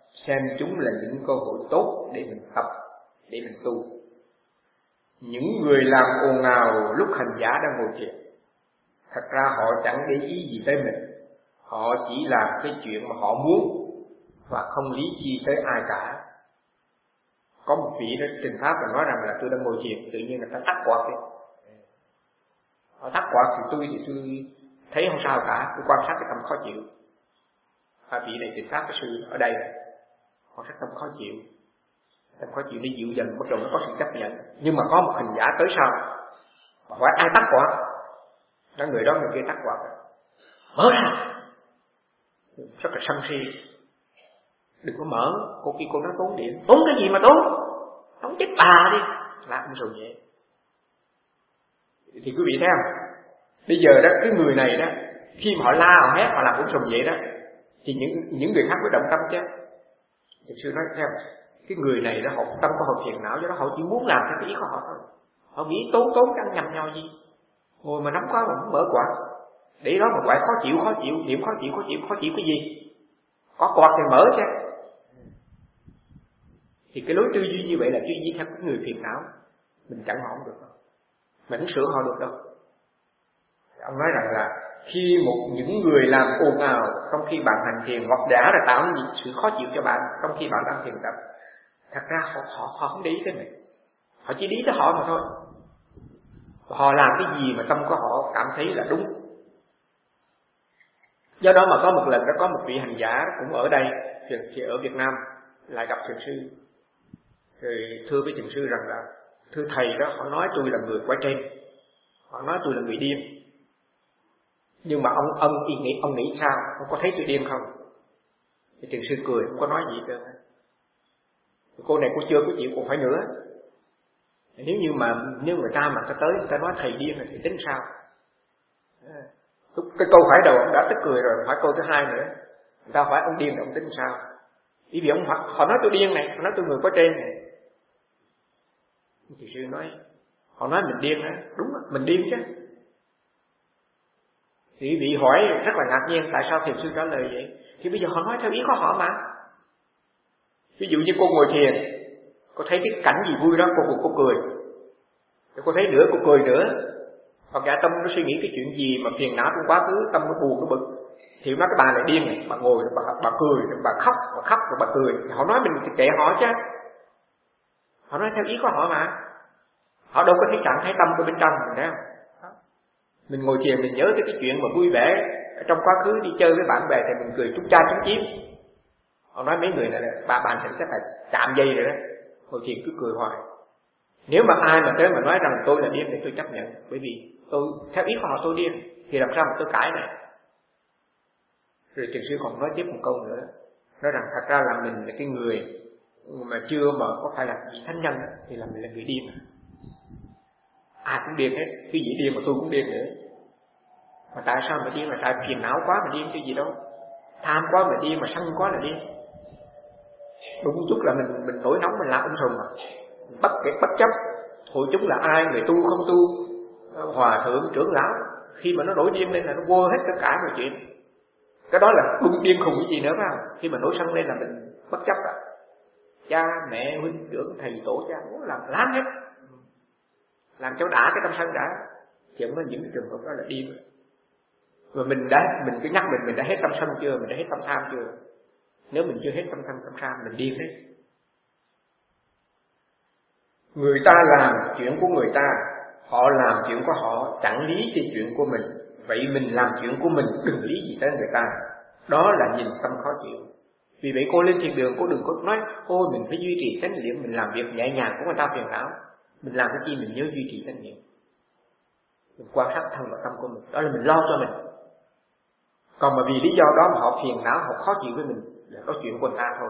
xem chúng là những cơ hội tốt để mình tập, để mình tu. Những người làm ồn ào lúc hành giả đang ngồi thiền, thật ra họ chẳng để ý gì tới mình, họ chỉ làm cái chuyện mà họ muốn và không lý chi tới ai cả. Có một vị đó trình pháp và nói rằng là tôi đang ngồi thiền, tự nhiên người ta tắt quạt đi. Họ tắt quạt thì tôi thấy không sao cả, tôi quan sát cái tâm khó chịu. Vị này trình pháp cái sư ở đây, họ rất tâm khó chịu. Tâm khó chịu nó dịu dần, bắt đầu nó có sự chấp nhận. Nhưng mà có một hành giả tới sau, hỏi ai tắt quạt? Đó, người đó người kia tắt quạt, mở ra. Rất là sân si. Đừng có mở, cô kia cô nói tốn điện. Tốn cái gì mà tốn? Tốn chết bà đi. Là ông sầu nhẹ. Thì quý vị thấy không? Bây giờ đó, cái người này đó, khi mà họ la, họ hét, họ làm ông sầu nhẹ đó, thì những người khác mới động tâm chứ. Thì sư nói theo, cái người này đó, họ tâm có họ phiền não, do đó họ chỉ muốn làm theo cái ý của họ thôi. Họ nghĩ tốn căng nhầm nhau gì. Ngồi mà nóng quá mà muốn mở quạt, để đó mà quạt khó chịu, điểm khó chịu cái gì? Có quạt thì mở chứ. Thì cái lối tư duy như vậy là tư duy theo cái người phiền não. Mình chẳng họ không được đâu, mình không sửa họ được đâu. Ông nói rằng là khi những người làm ồn ào trong khi bạn hành thiền, hoặc đã là tạo những sự khó chịu cho bạn trong khi bạn đang thiền tập, thật ra họ không để ý tới mình, họ chỉ để ý tới họ mà thôi. Họ làm cái gì mà tâm của họ cảm thấy là đúng. Do đó mà có một lần đó, có một vị hành giả cũng ở đây, thì ở Việt Nam, lại gặp thiền sư. Rồi thưa với thiền sư rằng là, thưa thầy đó, họ nói tôi là người quái trên, họ nói tôi là người điên. Nhưng mà ông nghĩ sao? Ông có thấy tôi điên không? Thì thiền sư cười, không có nói gì hết. Cô này cô chưa có chịu, cô phải nữa. Nếu người ta mà tới người ta nói thầy điên thì tính sao? Cái câu hỏi đầu ông đã tức cười rồi, hỏi câu thứ hai nữa. Người ta hỏi ông điên thì ông tính sao? Bởi vì họ nói tôi điên này, họ nói tôi người có trên này. Thiền sư nói, họ nói mình điên hả? Đúng rồi, mình điên chứ. Thì vị hỏi rất là ngạc nhiên, tại sao thiền sư trả lời vậy? Thì bây giờ họ nói theo ý của họ mà. Ví dụ như cô ngồi thiền, cô thấy cái cảnh gì vui đó, cô cười. Rồi cô thấy nữa, cô cười nữa. Hoặc cả tâm nó suy nghĩ cái chuyện gì mà phiền não trong quá khứ, tâm nó buồn, nó bực. Thì nói cái bà này điên này, bà ngồi, bà cười, bà khóc rồi bà cười. Họ nói mình thì kệ họ chứ. Họ nói theo ý của họ mà. Họ đâu có thấy trạng thái tâm của bên trong mình thấy không? Mình ngồi thiền mình nhớ tới cái chuyện mà vui vẻ trong quá khứ, đi chơi với bạn bè thì mình cười trúng cha trúng chím. Họ nói mấy người này là bạn thì chắc là chạm dây rồi đó. Ngồi thiền cứ cười hoài. Nếu mà ai mà tới mà nói rằng tôi là điên thì tôi chấp nhận, bởi vì tôi theo ý của họ tôi điên, thì làm sao mà tôi cãi này. Rồi thiền sư còn nói tiếp một câu nữa, nói rằng thật ra là mình là cái người mà chưa mà có phải là vị thánh nhân thì là mình là người điên. Ai cũng điên hết, cái gì điên mà tôi cũng điên nữa. Mà tại sao mà điên? Là tại phiền não quá mà điên chứ gì đâu. Tham quá mà điên, mà sân quá là điên. Đúng chút là mình nổi nóng, mình làm ông sùng mà. Bất chấp hội chúng là ai, người tu không tu, hòa thượng, trưởng lão, khi mà nó nổi điên lên là nó vô hết tất cả mọi chuyện. Cái đó là đúng điên khùng cái gì nữa phải không? Khi mà nổi sân lên là mình bất chấp à. Cha, mẹ, huynh trưởng, thầy tổ cha muốn làm hết, làm cho đã cái tâm sân đã. Thì không có những cái trường hợp đó là điên. Rồi mình cứ nhắc mình đã hết tâm sân chưa, mình đã hết tâm tham chưa? Nếu mình chưa hết tâm sân tâm tham, mình điên đấy. Người ta làm chuyện của người ta, họ làm chuyện của họ, chẳng lý gì chuyện của mình. Vậy mình làm chuyện của mình, đừng lý gì tới người ta. Đó là nhìn tâm khó chịu. Vì vậy cô lên thiền đường, cô đừng có nói ôi mình phải duy trì chánh niệm, mình làm việc nhẹ nhàng của người ta phiền não. Mình làm cái gì mình nhớ duy trì chánh niệm. Mình quan sát thân và tâm của mình, đó là mình lo cho mình. Còn mà vì lý do đó mà họ phiền não, họ khó chịu với mình, là có chuyện của người ta thôi.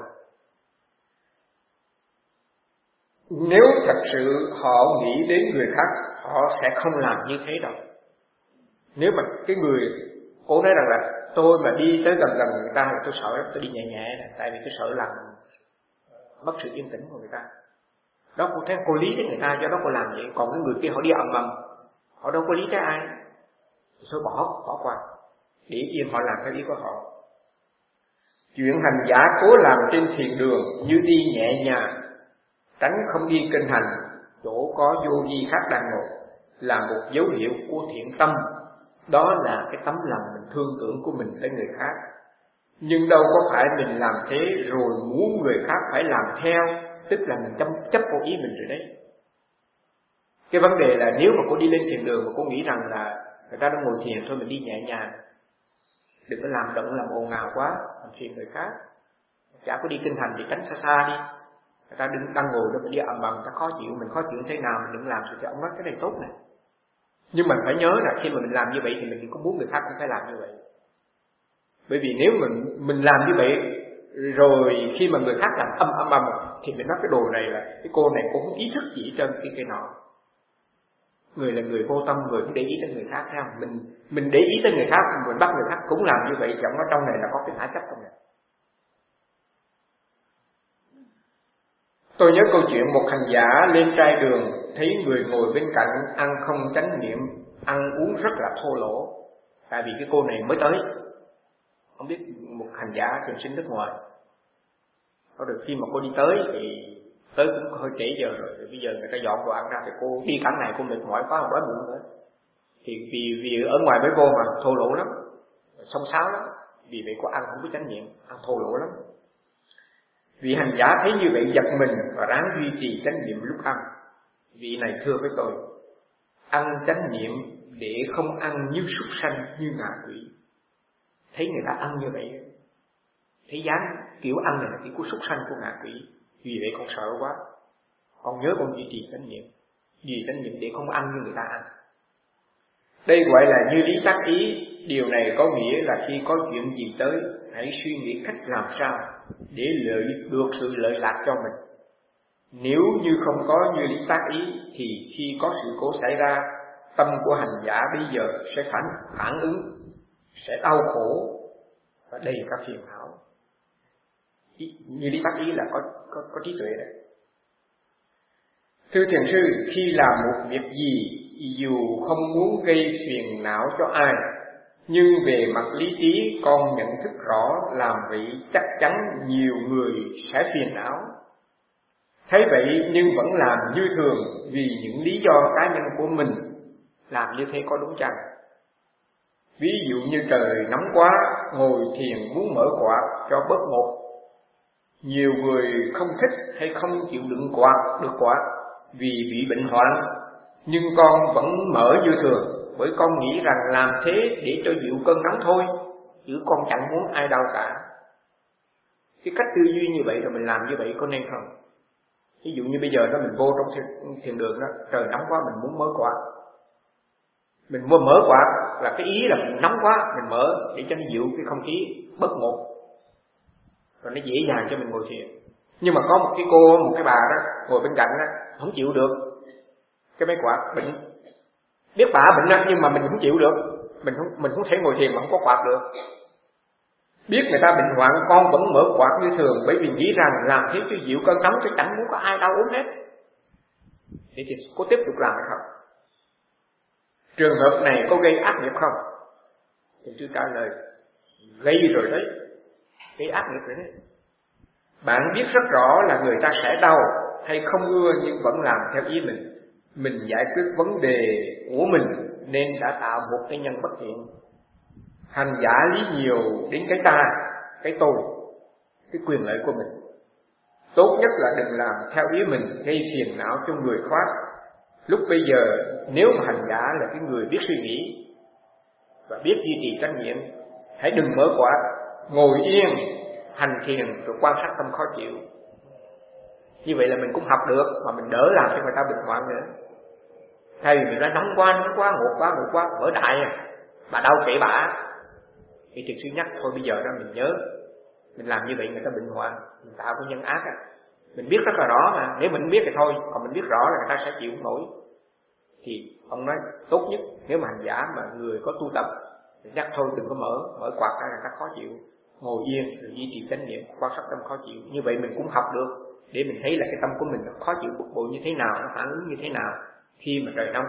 Nếu thật sự họ nghĩ đến người khác, họ sẽ không làm như thế đâu. Nếu mà cái người, cô nói rằng là tôi mà đi tới gần người ta là tôi sợ lắm, tôi đi nhẹ nhẹ, tại vì tôi sợ làm mất sự yên tĩnh của người ta. Đó cô thấy cô lý đến người ta, do đó cô làm vậy. Còn cái người kia họ đi ầm, họ đâu có lý tới ai, thì thôi bỏ qua, để yên họ làm theo ý của họ. Chuyện hành giả cố làm trên thiền đường như đi nhẹ nhàng, tránh không đi kinh hành, chỗ có vô vi khác đang ngồi, là một dấu hiệu của thiện tâm. Đó là cái tấm lòng mình thương tưởng của mình tới người khác. Nhưng đâu có phải mình làm thế rồi muốn người khác phải làm theo, tức là mình chấp vô ý mình rồi đấy. Cái vấn đề là nếu mà cô đi lên thiền đường mà cô nghĩ rằng là người ta đang ngồi thiền thôi, mình đi nhẹ nhàng, đừng có làm động làm ồn ào quá, làm phiền người khác. Chả có đi kinh hành thì tránh xa xa đi. Người ta đang ngồi đó mình đi ầm ầm, người ta khó chịu, mình khó chịu thế nào mình đừng làm. Thì ông nói cái này tốt này. Nhưng mình phải nhớ là khi mà mình làm như vậy thì mình cũng muốn người khác cũng phải làm như vậy. Bởi vì nếu mình làm như vậy rồi khi mà người khác làm âm thì mình nói cái đồ này là cái cô này cũng không ý thức gì trên cái nọ. Người là người vô tâm, người cũng để ý tới người khác, thấy không? Mình để ý tới người khác, mình bắt người khác cũng làm như vậy, chẳng có trong này là có cái ngã chấp trong này. Tôi nhớ câu chuyện một hành giả lên trai đường, thấy người ngồi bên cạnh ăn không chánh niệm, ăn uống rất là thô lỗ. Tại vì cái cô này mới tới, không biết một hành giả trường sinh nước ngoài. Có được khi mà cô đi tới thì tới cũng hơi trễ giờ rồi, bây giờ người ta dọn đồ ăn ra thì cô đi cả ngày cô mệt mỏi quá không đói bụng nữa. Thì vì ở ngoài với cô mà thô lỗ lắm, xông xáo lắm, vì vậy cô ăn không có chánh niệm, ăn thô lỗ lắm. Vị hành giả thấy như vậy giật mình và ráng duy trì chánh niệm lúc ăn. Vị này thưa với tôi, ăn chánh niệm để không ăn như súc sanh, như ngạ quỷ. Thấy người ta ăn như vậy, thấy dáng kiểu ăn này là kiểu của súc sanh, của ngạ quỷ. Vì vậy con sợ quá, con nhớ con duy trì chánh niệm, duy chánh niệm để không ăn như người ta ăn. Đây gọi là như lý tác ý. Điều này có nghĩa là khi có chuyện gì tới, hãy suy nghĩ cách làm sao để được sự lợi lạc cho mình. Nếu như không có như lý tác ý thì khi có sự cố xảy ra, tâm của hành giả bây giờ sẽ phản ứng, sẽ đau khổ và đầy cả phiền não. Như lý tác ý là có trí tuệ đấy. Thưa thiền sư, khi làm một việc gì dù không muốn gây phiền não cho ai, nhưng về mặt lý trí con nhận thức rõ làm vậy chắc chắn nhiều người sẽ phiền não. Thấy vậy nhưng vẫn làm như thường vì những lý do cá nhân của mình, làm như thế có đúng chăng? Ví dụ như trời nóng quá, ngồi thiền muốn mở quạt cho bớt ngột. Nhiều người không thích hay không chịu đựng được quạt vì bị bệnh hoạn, nhưng con vẫn mở như thường, bởi con nghĩ rằng làm thế để cho dịu cơn nóng thôi, chứ con chẳng muốn ai đau cả. Cái cách tư duy như vậy rồi mình làm như vậy có nên không? Ví dụ như bây giờ đó mình vô trong thiền đường đó, trời nóng quá mình muốn mở quạt. Mình muốn mở quạt là cái ý là mình nóng quá, mình mở để cho nó dịu cái không khí bớt ngột, rồi nó dễ dàng cho mình ngồi thiền. Nhưng mà có một cái cô, một cái bà đó ngồi bên cạnh đó, không chịu được cái máy quạt, bệnh, biết bà bệnh đó, nhưng mà mình không chịu được, mình không thể ngồi thiền mà không có quạt được. Biết người ta bệnh hoạn, con vẫn mở quạt như thường, bởi vì nghĩ rằng làm thế cho dịu cơn nóng, chứ chẳng muốn có ai đau ốm hết. Thế thì có tiếp tục làm hay không? Trường hợp này có gây ác nghiệp không? Thì tôi trả lời, gây rồi đấy, gây ác nghiệp rồi đấy. Bạn biết rất rõ là người ta sẽ đau hay không ưa, nhưng vẫn làm theo ý mình. Mình giải quyết vấn đề của mình nên đã tạo một cái nhân bất thiện. Hành giả lý nhiều đến cái ta, cái tôi, cái quyền lợi của mình. Tốt nhất là đừng làm theo ý mình, gây phiền não cho người khác. Lúc bây giờ nếu mà hành giả là cái người biết suy nghĩ và biết duy trì chánh niệm, hãy đừng mở quạt, ngồi yên hành thiền rồi quan sát tâm khó chịu. Như vậy là mình cũng học được, mà mình đỡ làm cho người ta bệnh hoạn nữa. Thay vì mình nói nóng quá, ngột quá, vỡ đại à, bà đau kể bà. Thì thiền sư nhắc thôi bây giờ đó mình nhớ, mình làm như vậy người ta bệnh hoạn, mình tạo cái nhân ác à. Mình biết rất là rõ mà, nếu mình không biết thì thôi, còn mình biết rõ là người ta sẽ chịu không nổi. Thì ông nói tốt nhất nếu mà hành giả mà người có tu tập thì nhắc thôi đừng có mở quạt ra người ta khó chịu, ngồi yên rồi duy trì chánh niệm, quan sát tâm khó chịu. Như vậy mình cũng học được để mình thấy là cái tâm của mình nó khó chịu bực bội như thế nào, nó phản ứng như thế nào khi mà trời nóng.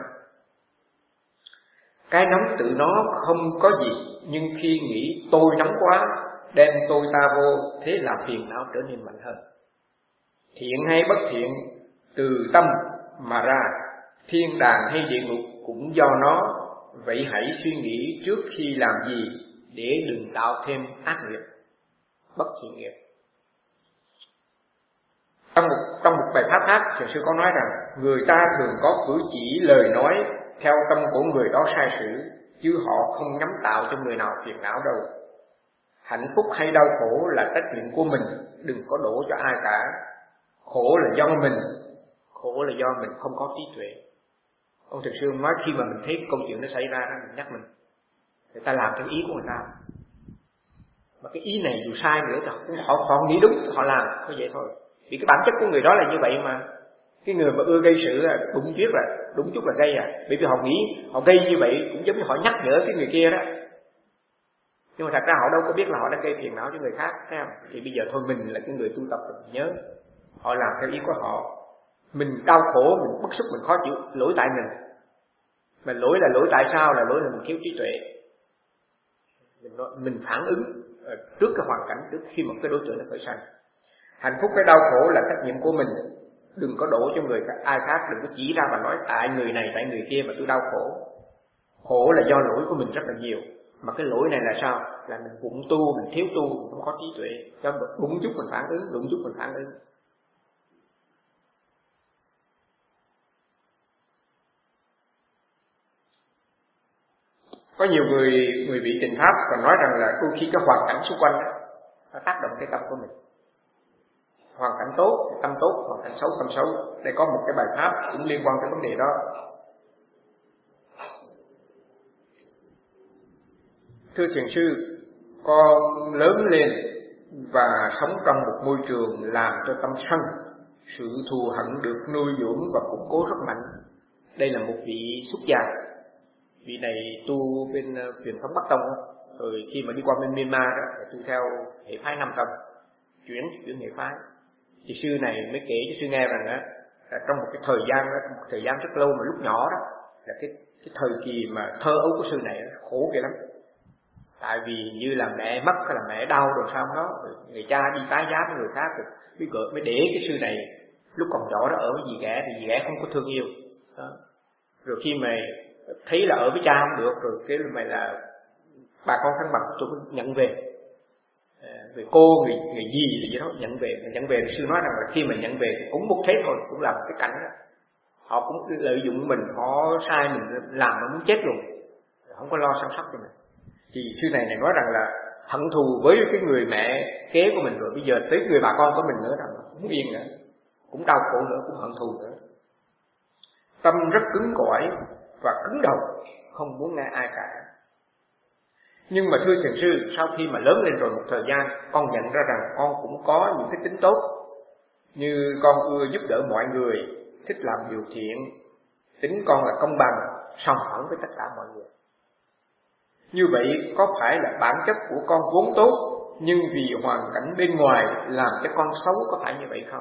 Cái nóng tự nó không có gì, nhưng khi nghĩ tôi nóng quá đem tôi ta vô, thế là phiền não trở nên mạnh hơn. Thiện hay bất thiện từ tâm mà ra, thiên đàng hay địa ngục cũng do nó. Vậy hãy suy nghĩ trước khi làm gì để đừng tạo thêm ác nghiệp, bất thiện nghiệp. Trong một bài pháp khác, thiền sư có nói rằng người ta thường có cử chỉ lời nói theo tâm của người đó sai sử, chứ họ không nhắm tạo cho người nào phiền não đâu. Hạnh phúc hay đau khổ là trách nhiệm của mình, đừng có đổ cho ai cả. Khổ là do mình không có trí tuệ. Ông thiền sư nói khi mà mình thấy câu chuyện nó xảy ra đó, mình nhắc mình, người ta làm theo ý của người ta, mà cái ý này dù sai nữa thì họ nghĩ đúng, họ làm có vậy thôi. Vì cái bản chất của người đó là như vậy mà. Cái người mà ưa gây sự đúng chút là gây bởi vì họ nghĩ họ gây như vậy cũng giống như họ nhắc nhở cái người kia đó, nhưng mà thật ra họ đâu có biết là họ đã gây phiền não cho người khác, thấy không? Thì bây giờ thôi mình là cái người tu tập mình nhớ họ làm theo ý của họ, mình đau khổ, mình bức xúc, mình khó chịu, lỗi tại mình. Mà lỗi là lỗi tại sao? Là lỗi là mình thiếu trí tuệ. Mình phản ứng trước cái hoàn cảnh, trước khi một cái đối tượng nó khởi sanh. Hạnh phúc cái đau khổ là trách nhiệm của mình, đừng có đổ cho ai khác, đừng có chỉ ra và nói tại người này, tại người kia mà tôi đau khổ. Khổ là do lỗi của mình rất là nhiều. Mà cái lỗi này là sao? Là mình vụng tu, mình thiếu tu, mình không có trí tuệ. Cho đúng chút mình phản ứng, Có nhiều người bị trình pháp và nói rằng là đôi khi cái hoàn cảnh xung quanh đó, nó tác động cái tâm của mình. Hoàn cảnh tốt thì tâm tốt, hoàn cảnh xấu tâm xấu. Đây có một cái bài pháp cũng liên quan tới vấn đề đó. Thưa thiền sư, con lớn lên và sống trong một môi trường làm cho tâm sân, sự thù hận được nuôi dưỡng và củng cố rất mạnh. Đây là một vị xuất gia. Vị này tu bên truyền thống Bắc Tông, rồi khi mà đi qua bên Myanmar đó, tu theo hệ phái Nam Tông, chuyển hệ phái. Thì sư này mới kể cho sư nghe rằng là trong một cái thời gian rất lâu mà lúc nhỏ đó, là cái thời kỳ mà thơ ấu của sư này khổ ghê lắm. Tại vì như là mẹ mất hay là mẹ đau rồi sao đó, người cha đi tái giá với người khác, rồi mới để cái sư này lúc còn nhỏ đó ở với dì ghẻ, thì dì ghẻ không có thương yêu đó. Rồi khi mà thấy là ở với cha không được, rồi cái mày là bà con thân bằng tôi nhận về, người cô, người gì gì đó nhận về. Sư nói rằng là khi mà nhận về thì cũng một thế thôi, cũng là một cái cảnh đó. Họ cũng lợi dụng mình, họ sai mình làm nó muốn chết luôn, không có lo chăm sóc cho mình. Thì sư này nói rằng là hận thù với cái người mẹ kế của mình rồi, bây giờ tới người bà con của mình nữa, rằng cũng yên nữa, cũng đau khổ nữa, cũng hận thù nữa. Tâm rất cứng cỏi và cứng đầu, không muốn nghe ai cả. Nhưng mà thưa thiền sư, sau khi mà lớn lên rồi một thời gian, con nhận ra rằng con cũng có những cái tính tốt, như con ưa giúp đỡ mọi người, thích làm điều thiện, tính con là công bằng, sòng phẳng với tất cả mọi người. Như vậy có phải là bản chất của con vốn tốt, nhưng vì hoàn cảnh bên ngoài làm cho con xấu, có phải như vậy không?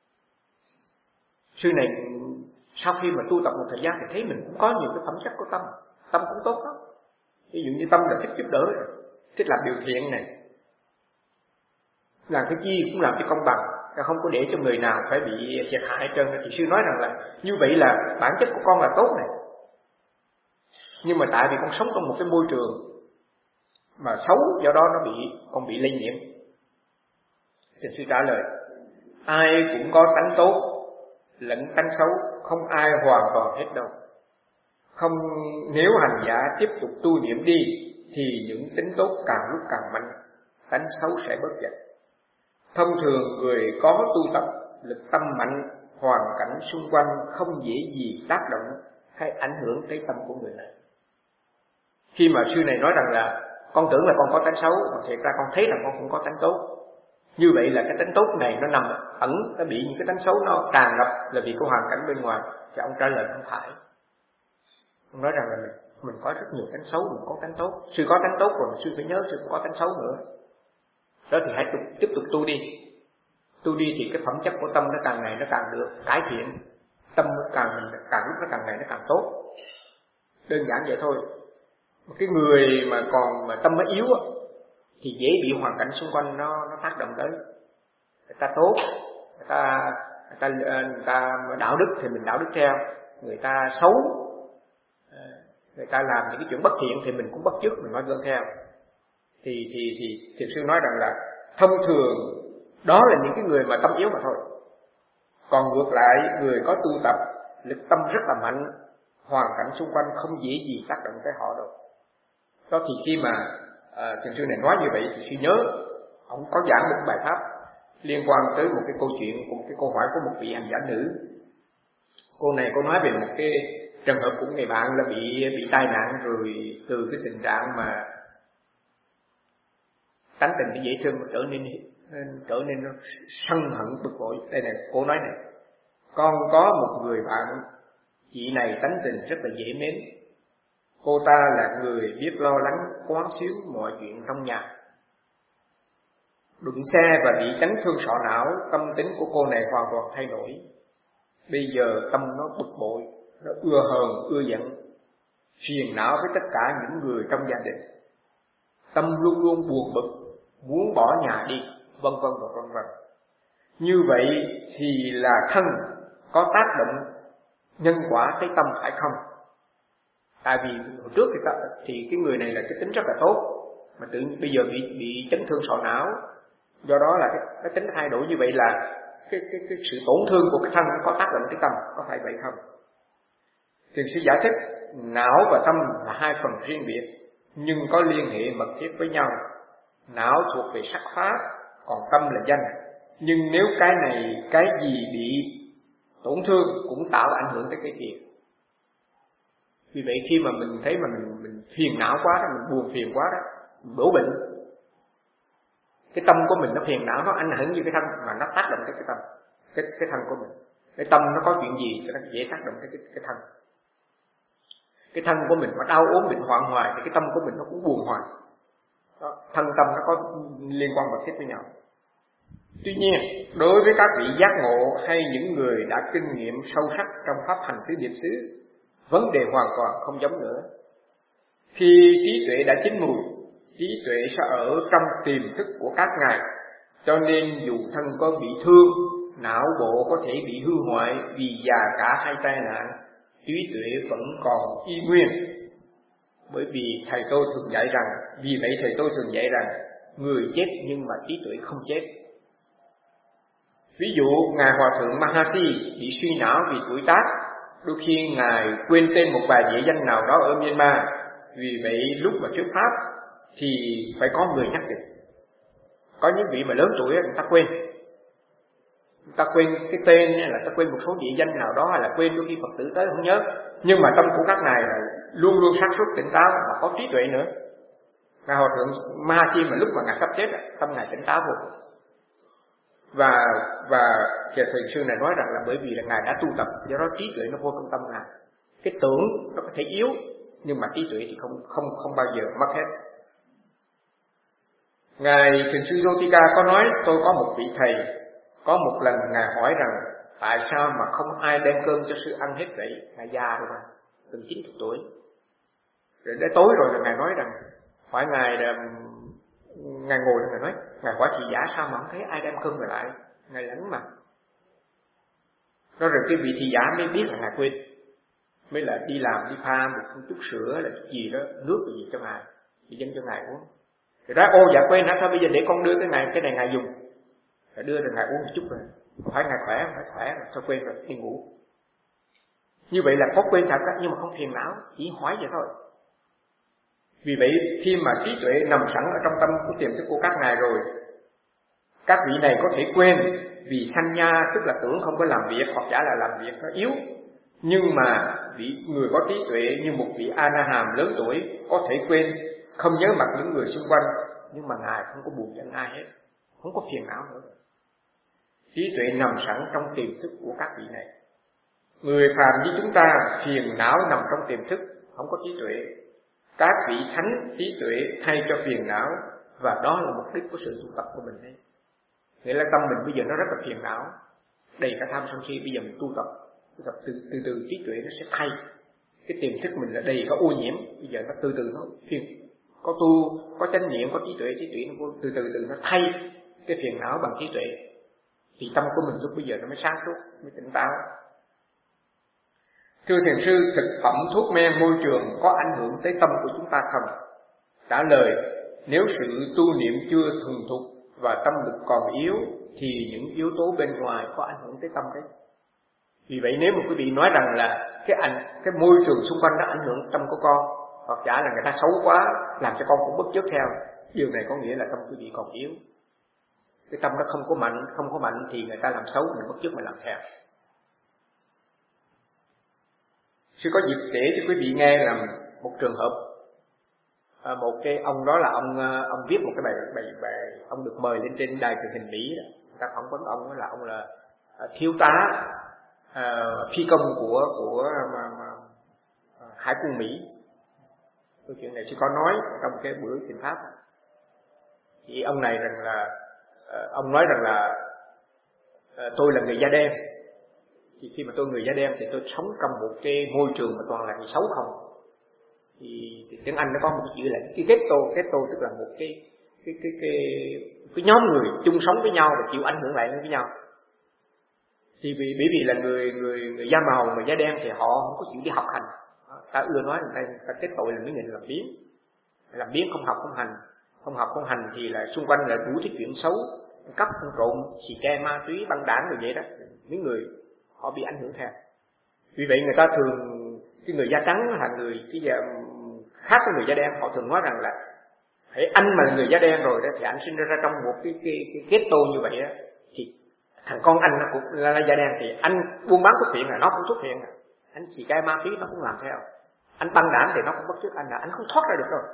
Sư này sau khi mà tu tập một thời gian thì thấy mình cũng có nhiều cái phẩm chất của tâm cũng tốt lắm. Ví dụ như tâm là thích giúp đỡ, thích làm điều thiện này, làm cái chi cũng làm cho công bằng, không có để cho người nào phải bị thiệt hại hết trơn. Thì sư nói rằng là như vậy là bản chất của con là tốt này. Nhưng mà tại vì con sống trong một cái môi trường mà xấu, do đó con bị lây nhiễm. Thì sư trả lời, ai cũng có tánh tốt lẫn tánh xấu, không ai hoàn toàn hết đâu. Không, nếu hành giả tiếp tục tu niệm đi thì những tính tốt càng lúc càng mạnh, tánh xấu sẽ bớt dần. Thông thường người có tu tập, lực tâm mạnh, hoàn cảnh xung quanh không dễ gì tác động hay ảnh hưởng tới tâm của người này. Khi mà sư này nói rằng là con tưởng là con có tánh xấu, mà thiệt ra con thấy rằng con không có tánh tốt. Như vậy là cái tánh tốt này nó nằm ẩn, nó bị những cái tánh xấu nó tràn ngập là vì cái hoàn cảnh bên ngoài. Thì ông trả lời không phải. Ông nói rằng là mình có rất nhiều tánh xấu, mình có tánh tốt. Sư có tánh tốt rồi, sư phải nhớ sư cũng có tánh xấu nữa. Đó thì hãy tiếp tục tu đi. Tu đi thì cái phẩm chất của tâm nó càng ngày nó càng được cải thiện. Tâm nó càng lúc nó càng ngày nó càng tốt. Đơn giản vậy thôi. Một cái người mà tâm nó yếu thì dễ bị hoàn cảnh xung quanh nó tác động tới. Người ta tốt, người ta đạo đức thì mình đạo đức theo, người ta xấu, người ta làm những cái chuyện bất thiện thì mình cũng bắt chước, mình nói gương theo. Thì thiền sư nói rằng là thông thường đó là những cái người mà tâm yếu mà thôi. Còn ngược lại, người có tu tập, lực tâm rất là mạnh, hoàn cảnh xung quanh không dễ gì tác động tới họ đâu. Đó thì khi mà thiền sư này nói như vậy thì sư nhớ ông có giảng một bài pháp liên quan tới một cái câu chuyện, một cái câu hỏi của một vị hành giả nữ. Cô này cô nói về một cái trường hợp của người bạn là bị tai nạn, rồi từ cái tình trạng mà tánh tình dễ thương trở nên nó sân hận bực bội. Đây này, cô nói này: con có một người bạn, chị này tánh tình rất là dễ mến. Cô ta là người biết lo lắng quán xuyến mọi chuyện trong nhà. Đụng xe và bị chấn thương sọ não, tâm tính của cô này hoàn toàn thay đổi. Bây giờ tâm nó bực bội, nó ưa hờn, ưa giận, phiền não với tất cả những người trong gia đình. Tâm luôn luôn buồn bực, muốn bỏ nhà đi, vân vân và vân vân. Như vậy thì là thân có tác động nhân quả tới tâm phải không? Tại vì hồi trước thì cái người này là cái tính rất là tốt, mà bây giờ bị chấn thương sọ não, do đó là cái tính thay đổi như vậy là cái sự tổn thương của cái thân có tác động tới tâm, có phải vậy không? Thiền sư giải thích não và tâm là hai phần riêng biệt nhưng có liên hệ mật thiết với nhau. Não thuộc về sắc pháp, còn tâm là danh. Nhưng nếu cái gì bị tổn thương cũng tạo ảnh hưởng tới cái kia. Vì vậy khi mà mình thấy mà mình phiền não quá đó, mình buồn phiền quá đó, mình đổ bệnh, cái tâm của mình nó phiền não, nó ảnh hưởng như cái thân mà nó tác động tới cái tâm, cái thân của mình. Cái tâm nó có chuyện gì thì nó dễ tác động tới cái thân. Cái thân của mình mà đau ốm bệnh hoạn hoài thì cái tâm của mình nó cũng buồn hoài. Đó, thân tâm nó có liên quan mật thiết với nhau. Tuy nhiên, đối với các vị giác ngộ hay những người đã kinh nghiệm sâu sắc trong pháp hành tứ niệm xứ, vấn đề hoàn toàn không giống nữa. Khi trí tuệ đã chín mùi, trí tuệ sẽ ở trong tiềm thức của các ngài, cho nên dù thân có bị thương, não bộ có thể bị hư hoại vì già cả hay tai nạn, trí tuệ vẫn còn y nguyên. Bởi vì thầy tôi thường dạy rằng, người chết nhưng mà trí tuệ không chết. Ví dụ ngài Hòa thượng Mahasi bị suy não vì tuổi tác, đôi khi ngài quên tên một vài địa danh nào đó ở Myanmar. Vì vậy lúc mà thuyết pháp thì phải có người nhắc được. Có những vị mà lớn tuổi người ta quên cái tên, là ta quên một số địa danh nào đó, hay là quên đôi khi Phật tử tới không nhớ. Nhưng mà tâm của các ngài là luôn luôn sáng suốt tỉnh táo và có trí tuệ nữa. Ngài Hòa thượng Mahasi mà lúc mà ngài sắp chết, tâm ngài tỉnh táo vô cùng. Và thiền sư này nói rằng là bởi vì là ngài đã tu tập, do đó trí tuệ nó vô trong tâm ngài. Cái tưởng nó có thể yếu, nhưng mà trí tuệ thì không bao giờ mất hết. Ngài thiền sư Jotika có nói, tôi có một vị thầy, có một lần ngài hỏi rằng tại sao mà không ai đem cơm cho sư ăn hết vậy? Ngài già rồi mà, gần 90 tuổi. Rồi đến tối rồi là ngài nói rằng, hỏi ngài là ngài ngồi rồi ngài nói, ngài hỏi thị giả sao mà không thấy ai đem cơm về lại, ngài lẫn mà. Rồi cái vị thị giả mới biết là ngài quên, mới là đi làm, đi pha một chút sữa là chút gì đó, nước gì cho ngài, thì dâng cho ngài uống. Rồi nói, ô dạ quên hả, sao bây giờ để con đưa cái này ngài dùng. Rồi đưa rồi ngài uống một chút rồi, hỏi ngài khỏe không? Phải khỏe rồi, sao quên rồi, đi ngủ. Như vậy là có quên thật đó, nhưng mà không phiền não, chỉ hỏi vậy thôi. Vì vậy khi mà trí tuệ nằm sẵn ở trong tâm của tiềm thức của các ngài rồi, các vị này có thể quên vì sanh nha, tức là tưởng không có làm việc, hoặc giả là làm việc nó yếu. Nhưng mà vị người có trí tuệ như một vị A-na-hàm lớn tuổi có thể quên, không nhớ mặt những người xung quanh, nhưng mà ngài không có buồn giận ai hết, không có phiền não nữa. Trí tuệ nằm sẵn trong tiềm thức của các vị này. Người phàm như chúng ta phiền não nằm trong tiềm thức, không có trí tuệ. Các vị thánh trí tuệ thay cho phiền não, và đó là mục đích của sự tu tập của mình đấy. Nghĩa là tâm mình bây giờ nó rất là phiền não, đầy cả tham sân si. Bây giờ mình tu tập từ từ trí tuệ nó sẽ thay. Cái tiềm thức mình là đầy có ô nhiễm, bây giờ nó từ từ nó phiền, có tu, có chánh niệm, có trí tuệ nó từ từ nó thay cái phiền não bằng trí tuệ, thì tâm của mình lúc bây giờ nó mới sáng suốt, mới tỉnh táo. Thưa thiền sư, thực phẩm, thuốc men, môi trường có ảnh hưởng tới tâm của chúng ta không? Trả lời, nếu sự tu niệm chưa thuần thục và tâm lực còn yếu thì những yếu tố bên ngoài có ảnh hưởng tới tâm đấy. Vì vậy nếu mà quý vị nói rằng là cái môi trường xung quanh nó ảnh hưởng tâm của con, hoặc giả là người ta xấu quá làm cho con cũng bất chấp theo, điều này có nghĩa là tâm quý vị còn yếu. Cái tâm nó không có mạnh thì người ta làm xấu mình bất chấp mình làm theo. Sư có dịp để cho quý vị nghe là một trường hợp, một cái ông đó là ông viết một cái bài ông được mời lên trên đài truyền hình Mỹ đó. Người ta phỏng vấn ông là thiếu tá phi công của Hải quân Mỹ. Câu chuyện này sư có nói trong cái buổi thiền pháp. Thì ông này ông nói rằng là tôi là người da đen. Thì khi mà tôi người da đen thì tôi sống trong một cái môi trường mà toàn là người xấu không. Thì tiếng Anh nó có một cái chữ là cái ghetto tức là một cái nhóm người chung sống với nhau và chịu ảnh hưởng lại với nhau. Thì bởi vì là người da màu, người da đen thì họ không có chịu đi học hành. Ta ưa nói người ta kết tội là mấy người làm biếng không học không hành thì là xung quanh là đủ thứ chuyện xấu, cắp, trộm, xì ke, ma túy, băng đảng rồi vậy đó. Mấy người họ bị ảnh hưởng theo. Vì vậy người ta thường, cái người da trắng là khác với người da đen, họ thường nói rằng là hãy anh mà là người da đen rồi đó thì anh sinh ra trong một cái ghetto như vậy đó, thì thằng con anh nó cũng là da đen thì anh buôn bán thuốc phiện là nó cũng thuốc phiện, anh xì ke ma túy nó cũng làm theo, anh băng đảng thì nó cũng bắt chước anh, là anh không thoát ra được đâu.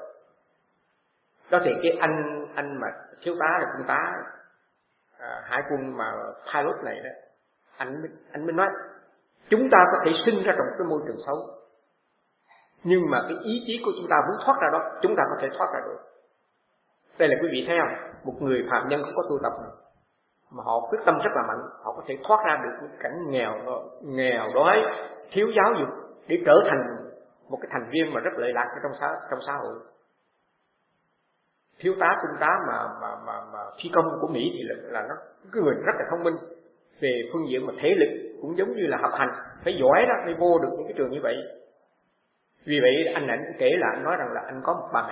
Đó thì cái anh mà thiếu tá là trung tá hải quân mà pilot này đó, anh mới nói chúng ta có thể sinh ra trong cái môi trường xấu, nhưng mà cái ý chí của chúng ta muốn thoát ra đó, chúng ta có thể thoát ra được. Đây là quý vị thấy không? Một người phạm nhân không có tu tập này, mà họ quyết tâm rất là mạnh, họ có thể thoát ra được những cảnh nghèo đói, thiếu giáo dục để trở thành một cái thành viên mà rất lợi lạc trong xã hội. Thiếu tá, trung tá mà phi công của Mỹ thì là nó cái người rất là thông minh về phương diện mà thể lực, cũng giống như là học hành phải giỏi đó mới vô được những cái trường như vậy. Vì vậy anh kể là anh nói rằng là anh có một bà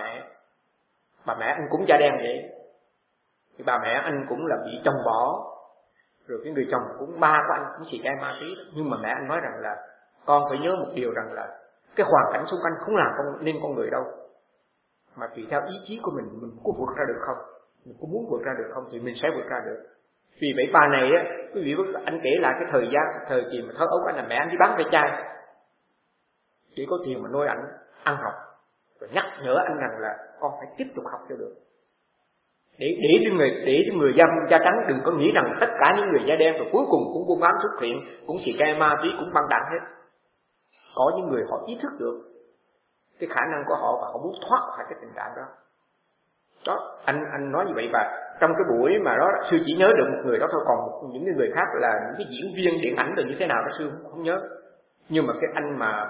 mẹ anh cũng da đen vậy. Thì bà mẹ anh cũng là bị chồng bỏ, rồi cái người chồng cũng ba của anh cũng xì ke ma túy, nhưng mà mẹ anh nói rằng là con phải nhớ một điều rằng là cái hoàn cảnh xung quanh không làm nên con người đâu, mà tùy theo ý chí của mình có vượt ra được không, mình có muốn vượt ra được không thì mình sẽ vượt ra được. Vì vậy bà này á, quý vị biết anh kể lại cái thời kỳ mà thơ ấu anh là mẹ anh đi bán ve chai chỉ có tiền mà nuôi anh ăn học, rồi nhắc nhở anh rằng là con phải tiếp tục học cho được, để cho người da trắng đừng có nghĩ rằng tất cả những người da đen rồi cuối cùng cũng buôn bán thuốc phiện, cũng xì ke ma túy, cũng băng đảng hết. Có những người họ ý thức được cái khả năng của họ và họ muốn thoát khỏi cái tình trạng đó. Đó, anh nói như vậy, và trong cái buổi mà đó sư chỉ nhớ được một người đó thôi, còn những người khác là những cái diễn viên điện ảnh rồi như thế nào đó sư không nhớ. Nhưng mà cái anh mà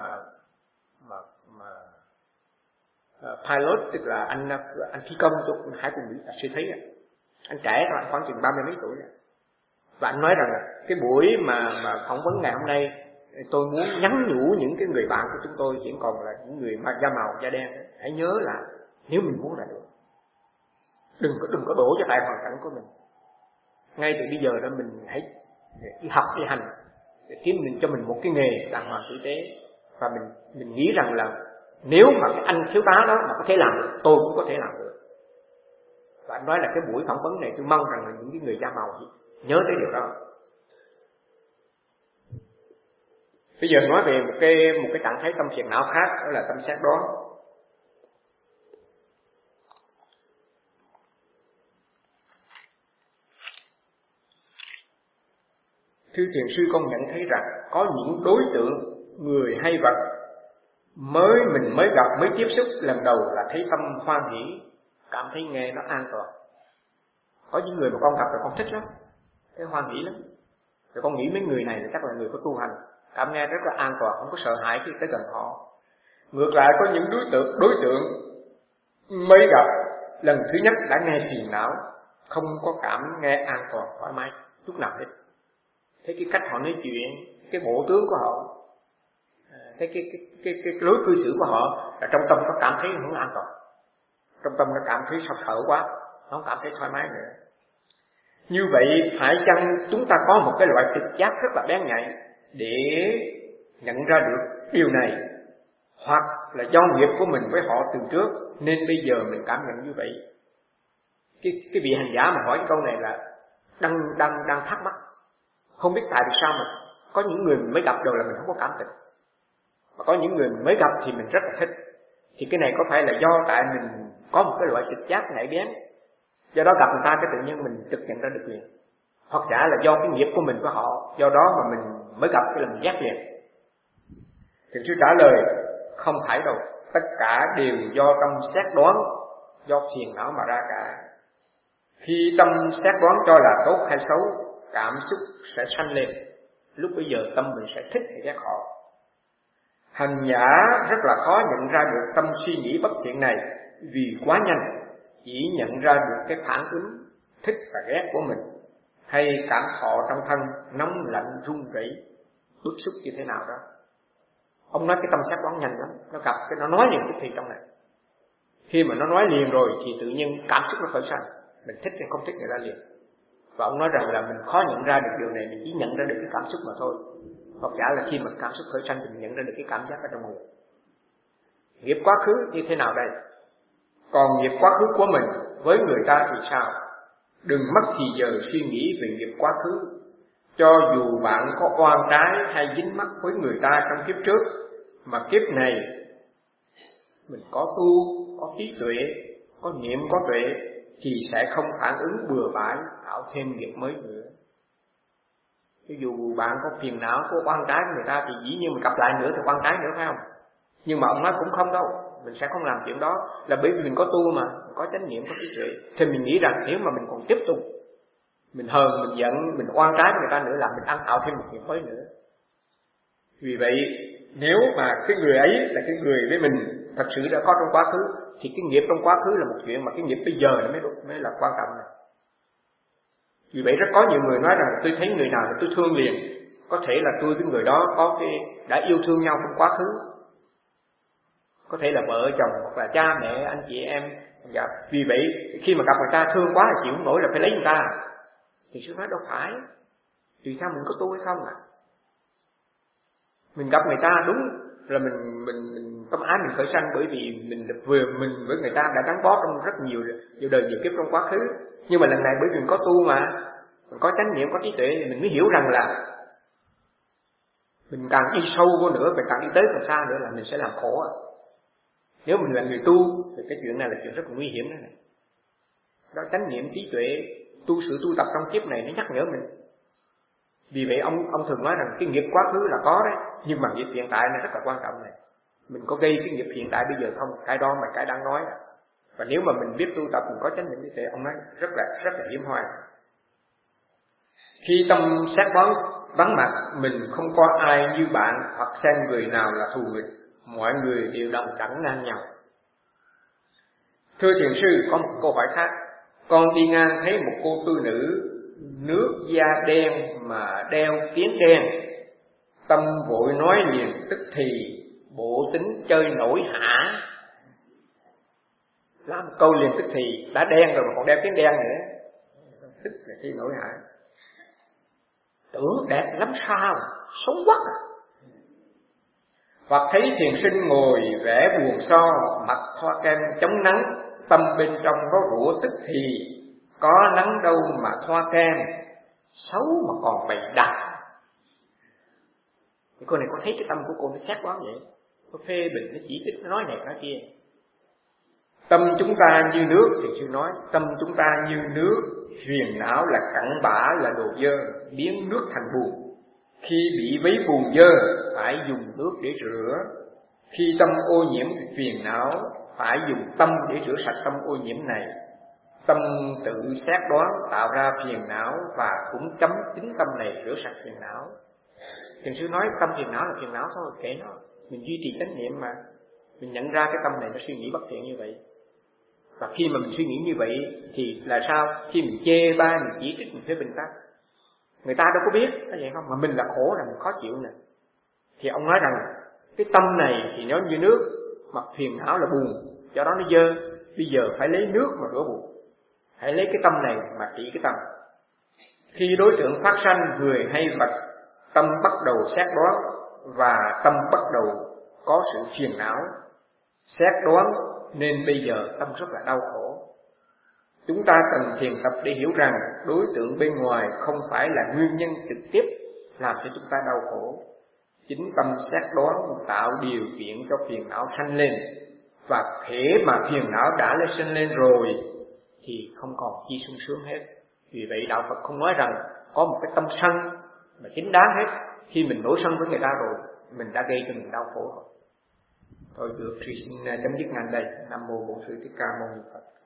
pilot, tức là anh phi công của Hải quân Mỹ, sư thấy anh trẻ thôi, anh khoảng chừng 30 mấy tuổi. Và anh nói rằng là cái buổi mà phỏng vấn ngày hôm nay, tôi muốn nhắn nhủ những cái người bạn của chúng tôi chỉ còn là những người da màu, da đen, hãy nhớ là nếu mình muốn là được, đừng có đổ cho tại hoàn cảnh của mình. Ngay từ bây giờ đó mình hãy đi học đi hành để kiếm cho mình một cái nghề đàng hoàng tử tế, và mình nghĩ rằng là nếu mà cái anh thiếu tá đó mà có thể làm được, tôi cũng có thể làm được. Và anh nói là cái buổi phỏng vấn này tôi mong rằng là những cái người da màu nhớ tới điều đó. Bây giờ nói về một cái trạng thái tâm phiền não khác, đó là tâm xét đoán. Thưa thiền sư, con nhận thấy rằng có những đối tượng, người hay vật mình mới gặp, mới tiếp xúc lần đầu là thấy tâm hoan hỷ, cảm thấy nghe nó an toàn. Có những người mà con gặp rồi con thích lắm, thấy hoan hỷ lắm. Rồi con nghĩ mấy người này chắc là người có tu hành, cảm nghe rất là an toàn, không có sợ hãi khi tới gần họ. Ngược lại có những đối tượng mới gặp lần thứ nhất đã nghe phiền não, không có cảm nghe an toàn thoải mái chút nào hết. Thấy cái cách họ nói chuyện, cái bộ tướng của họ, thấy cái lối cư xử của họ, là trong tâm nó cảm thấy không an toàn, trong tâm nó cảm thấy sợ quá, nó không cảm thấy thoải mái nữa. Như vậy phải chăng chúng ta có một cái loại trực giác rất là bén nhạy để nhận ra được điều này, hoặc là do nghiệp của mình với họ từ trước nên bây giờ mình cảm nhận như vậy? Cái vị hành giả mà hỏi cái câu này là đang thắc mắc, không biết tại vì sao mà có những người mình mới gặp rồi là mình không có cảm tình, mà có những người mình mới gặp thì mình rất là thích. Thì cái này có phải là do tại mình có một cái loại trực giác nhạy bén, do đó gặp người ta cái tự nhiên mình trực nhận ra được liền, hoặc giả là do cái nghiệp của mình với họ, do đó mà mình mới gặp cái là mình giác liền? Thiền sư trả lời không phải đâu, tất cả đều do tâm xét đoán, do phiền não mà ra cả. Khi tâm xét đoán cho là tốt hay xấu, cảm xúc sẽ sanh lên, lúc bấy giờ tâm mình sẽ thích hay ghét họ. Hành giả rất là khó nhận ra được tâm suy nghĩ bất thiện này vì quá nhanh, chỉ nhận ra được cái phản ứng thích và ghét của mình, hay cảm thọ trong thân nóng lạnh run rẩy bức xúc như thế nào đó. Ông nói cái tâm xét đoán nhanh lắm, nó gặp cái nó nói liền tức thì trong này. Khi mà nó nói liền rồi thì tự nhiên cảm xúc nó khởi sanh, mình thích hay không thích người ta liền. Và ông nói rằng là mình khó nhận ra được điều này, mình chỉ nhận ra được cái cảm xúc mà thôi. Hoặc giả là khi mà cảm xúc khởi sanh thì mình nhận ra được cái cảm giác ở trong người. Nghiệp quá khứ như thế nào đây? Còn nghiệp quá khứ của mình với người ta thì sao? Đừng mất thì giờ suy nghĩ về nghiệp quá khứ. Cho dù bạn có oan trái hay dính mắc với người ta trong kiếp trước, mà kiếp này mình có tu, có trí tuệ, có niệm, có tuệ, thì sẽ không phản ứng bừa bãi tạo thêm nghiệp mới nữa. Ví dụ bạn có phiền não, có oan trái với người ta thì dĩ nhiên mình gặp lại nữa thì oan trái nữa, phải không? Nhưng mà ông nói cũng không đâu, mình sẽ không làm chuyện đó, là bởi vì mình có tu mà, mình có chánh niệm, có trí tuệ. Thì mình nghĩ rằng nếu mà mình còn tiếp tục mình hờn, mình giận, mình oan trái với người ta nữa là mình ăn tạo thêm một nghiệp mới nữa. Vì vậy nếu mà cái người ấy là cái người với mình thật sự đã có trong quá khứ, thì cái nghiệp trong quá khứ là một chuyện, mà cái nghiệp bây giờ nó mới là quan trọng này. Vì vậy rất có nhiều người nói rằng tôi thấy người nào là tôi thương liền. Có thể là tôi với người đó có cái đã yêu thương nhau trong quá khứ, có thể là vợ chồng hoặc là cha mẹ, anh chị em. Vì vậy khi mà gặp người ta thương quá là chịu không nổi là phải lấy người ta. Thì sư nói đâu phải, tùy theo mình có tu hay không à. Mình gặp người ta đúng là mình tâm ái mình khởi sanh, bởi vì mình với người ta đã gắn bó trong rất nhiều đời nhiều kiếp trong quá khứ. Nhưng mà lần này bởi vì mình có tu mà, mình có chánh niệm, có trí tuệ, thì mình mới hiểu rằng là mình càng đi sâu vô nữa, mình càng đi tới càng xa nữa là mình sẽ làm khổ. Nếu mình là người tu thì cái chuyện này là chuyện rất là nguy hiểm đó này. Đó, chánh niệm, trí tuệ, tu sự tu tập trong kiếp này nó nhắc nhở mình. Vì vậy ông thường nói rằng cái nghiệp quá khứ là có đấy, nhưng mà nghiệp hiện tại nó rất là quan trọng này. Mình có gây cái nghiệp hiện tại bây giờ không? Cái đó mà cái đang nói. Và nếu mà mình biết tu tập, mình có chánh niệm như thế, ông nói rất là hiếm hoài. Khi tâm xét đoán vắng mặt, mình không có ai như bạn hoặc xem người nào là thù nghịch, mọi người đều đồng đẳng ngang nhau. Thưa thiền sư, có một câu hỏi khác. Con đi ngang thấy một cô tư nữ nước da đen mà đeo kiếng đen, tâm vội nói liền tức thì bộ tính chơi nổi hả. Làm câu liền tức thì đã đen rồi mà còn đeo kiếng đen nữa, tức là chơi nổi hả. Tưởng đẹp lắm sao, xấu quá. Hoặc thấy thiền sinh ngồi vẽ buồn so, mặt thoa kem chống nắng, tâm bên trong có rủa tức thì có nắng đâu mà thoa kem, xấu mà còn bày đặt. Thì cô này có thấy cái tâm của cô nó xét quá vậy? Nó phê bình, nó chỉ trích, nó nói này nói kia. Tâm chúng ta như nước, thì sư nói, tâm chúng ta như nước, phiền não là cặn bã, là đồ dơ, biến nước thành bùn. Khi bị vấy bùn dơ, phải dùng nước để rửa. Khi tâm ô nhiễm phiền não, phải dùng tâm để rửa sạch tâm ô nhiễm này. Tâm tự xét đoán tạo ra phiền não và cũng chấm chính tâm này rửa sạch phiền não. Thiền sư nói tâm phiền não là phiền não thôi, kệ nó. Mình duy trì chánh niệm mà. Mình nhận ra cái tâm này nó suy nghĩ bất thiện như vậy. Và khi mà mình suy nghĩ như vậy thì là sao? Khi mình chê bai, mình chỉ trích, mình phê bình ta, người ta đâu có biết, có vậy không? Mà mình là khổ, là mình khó chịu nè. Thì ông nói rằng cái tâm này thì nó như nước, mà phiền não là buồn, do đó nó dơ. Bây giờ phải lấy nước mà rửa buồn, hãy lấy cái tâm này mà trị cái tâm. Khi đối tượng phát sanh người hay vật, tâm bắt đầu xét đoán, và tâm bắt đầu có sự phiền não, xét đoán, nên bây giờ tâm rất là đau khổ. Chúng ta cần thiền tập để hiểu rằng đối tượng bên ngoài không phải là nguyên nhân trực tiếp làm cho chúng ta đau khổ. Chính tâm xét đoán tạo điều kiện cho phiền não sanh lên, và hễ mà phiền não đã lên lên rồi thì không còn chi sung sướng hết. Vì vậy đạo Phật không nói rằng có một cái tâm sân mà chính đáng hết. Khi mình nổi sân với người ta rồi, mình đã gây cho mình đau khổ rồi. Thôi được, suy xin chấm dứt ngàn đây. Nam mô Bổn Sư Thích Ca Mâu Ni Phật.